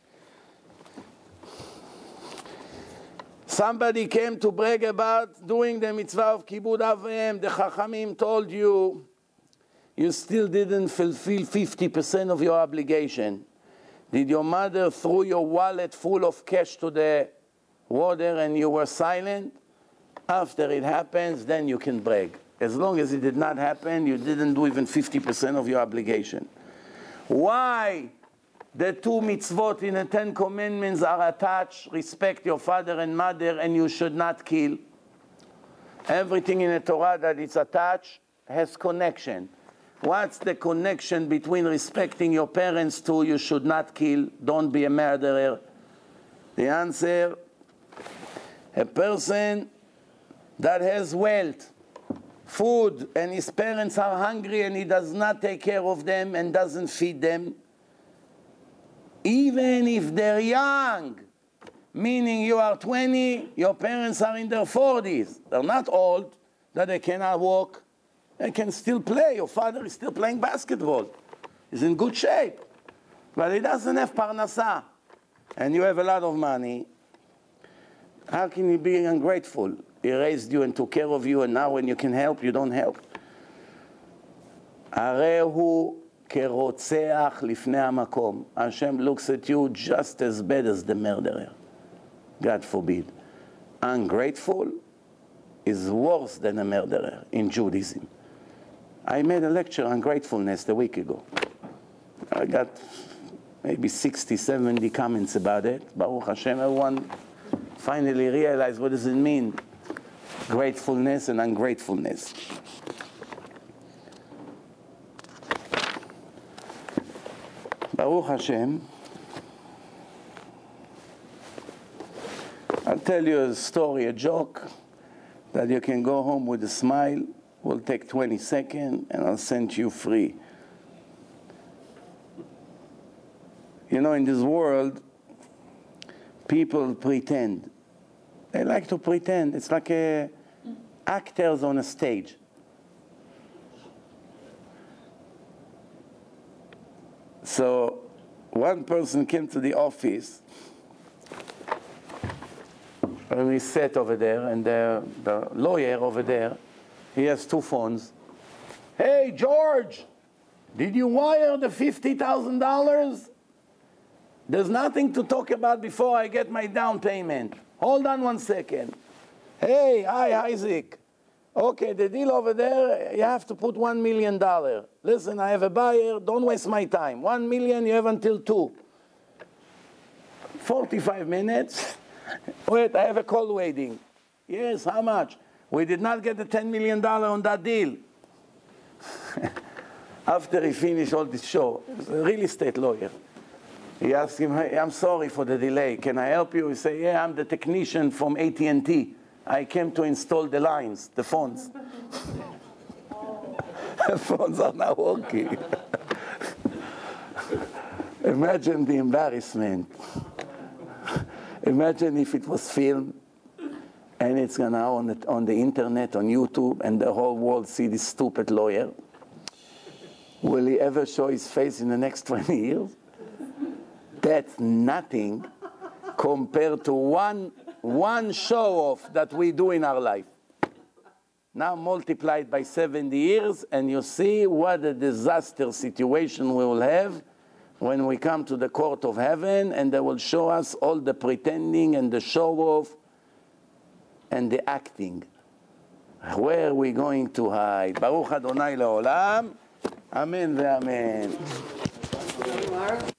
Somebody came to brag about doing the mitzvah of Kibud Avim. The Chachamim told you, you still didn't fulfill 50% of your obligation. Did your mother throw your wallet full of cash to the water and you were silent? After it happens, then you can brag. As long as it did not happen, you didn't do even 50% of your obligation. Why the 2 mitzvot in the 10 commandments are attached? Respect your father and mother, and you should not kill. Everything in the Torah that is attached has connection. What's the connection between respecting your parents to you should not kill, don't be a murderer? The answer, a person that has wealth, food and his parents are hungry and he does not take care of them and doesn't feed them, even if they're young, meaning you are 20, your parents are in their 40s, they're not old, that they cannot walk, they can still play. Your father is still playing basketball. He's in good shape, but he doesn't have parnasa, and you have a lot of money. How can you be ungrateful? He raised you and took care of you, and now when you can help, you don't help. הרי הוא כרוצח לפני המקום. Hashem looks at you just as bad as the murderer. God forbid. Ungrateful is worse than a murderer in Judaism. I made a lecture on gratefulness a week ago. I got maybe 60, 70 comments about it. Baruch Hashem, everyone finally realized what does it mean, gratefulness and ungratefulness. Baruch Hashem. I'll tell you a story, a joke, that you can go home with a smile. Will take 20 seconds, and I'll send you free. You know, in this world, people pretend. They like to pretend. It's like actors on a stage. So one person came to the office, and we sat over there, and the lawyer over there, he has two phones. Hey, George, did you wire the $50,000? There's nothing to talk about before I get my down payment. Hold on 1 second. Hey, hi, Isaac. Okay, the deal over there, you have to put $1 million. Listen, I have a buyer. Don't waste my time. 1 million, you have until 2. 45 minutes. Wait, I have a call waiting. Yes, how much? We did not get the $10 million on that deal. After he finished all this show, he was a real estate lawyer. He asked him, hey, I'm sorry for the delay. Can I help you? He said, yeah, I'm the technician from AT&T. I came to install the lines, the phones. The phones are not working. Imagine the embarrassment. Imagine if it was filmed and it's now on the internet, on YouTube, and the whole world see this stupid lawyer. Will he ever show his face in the next 20 years? That's nothing compared to one show-off that we do in our life. Now multiplied by 70 years, and you see what a disaster situation we will have when we come to the court of heaven, and they will show us all the pretending and the show-off and the acting. Where are we going to hide? Baruch Adonai Leolam. Amen ve'amen.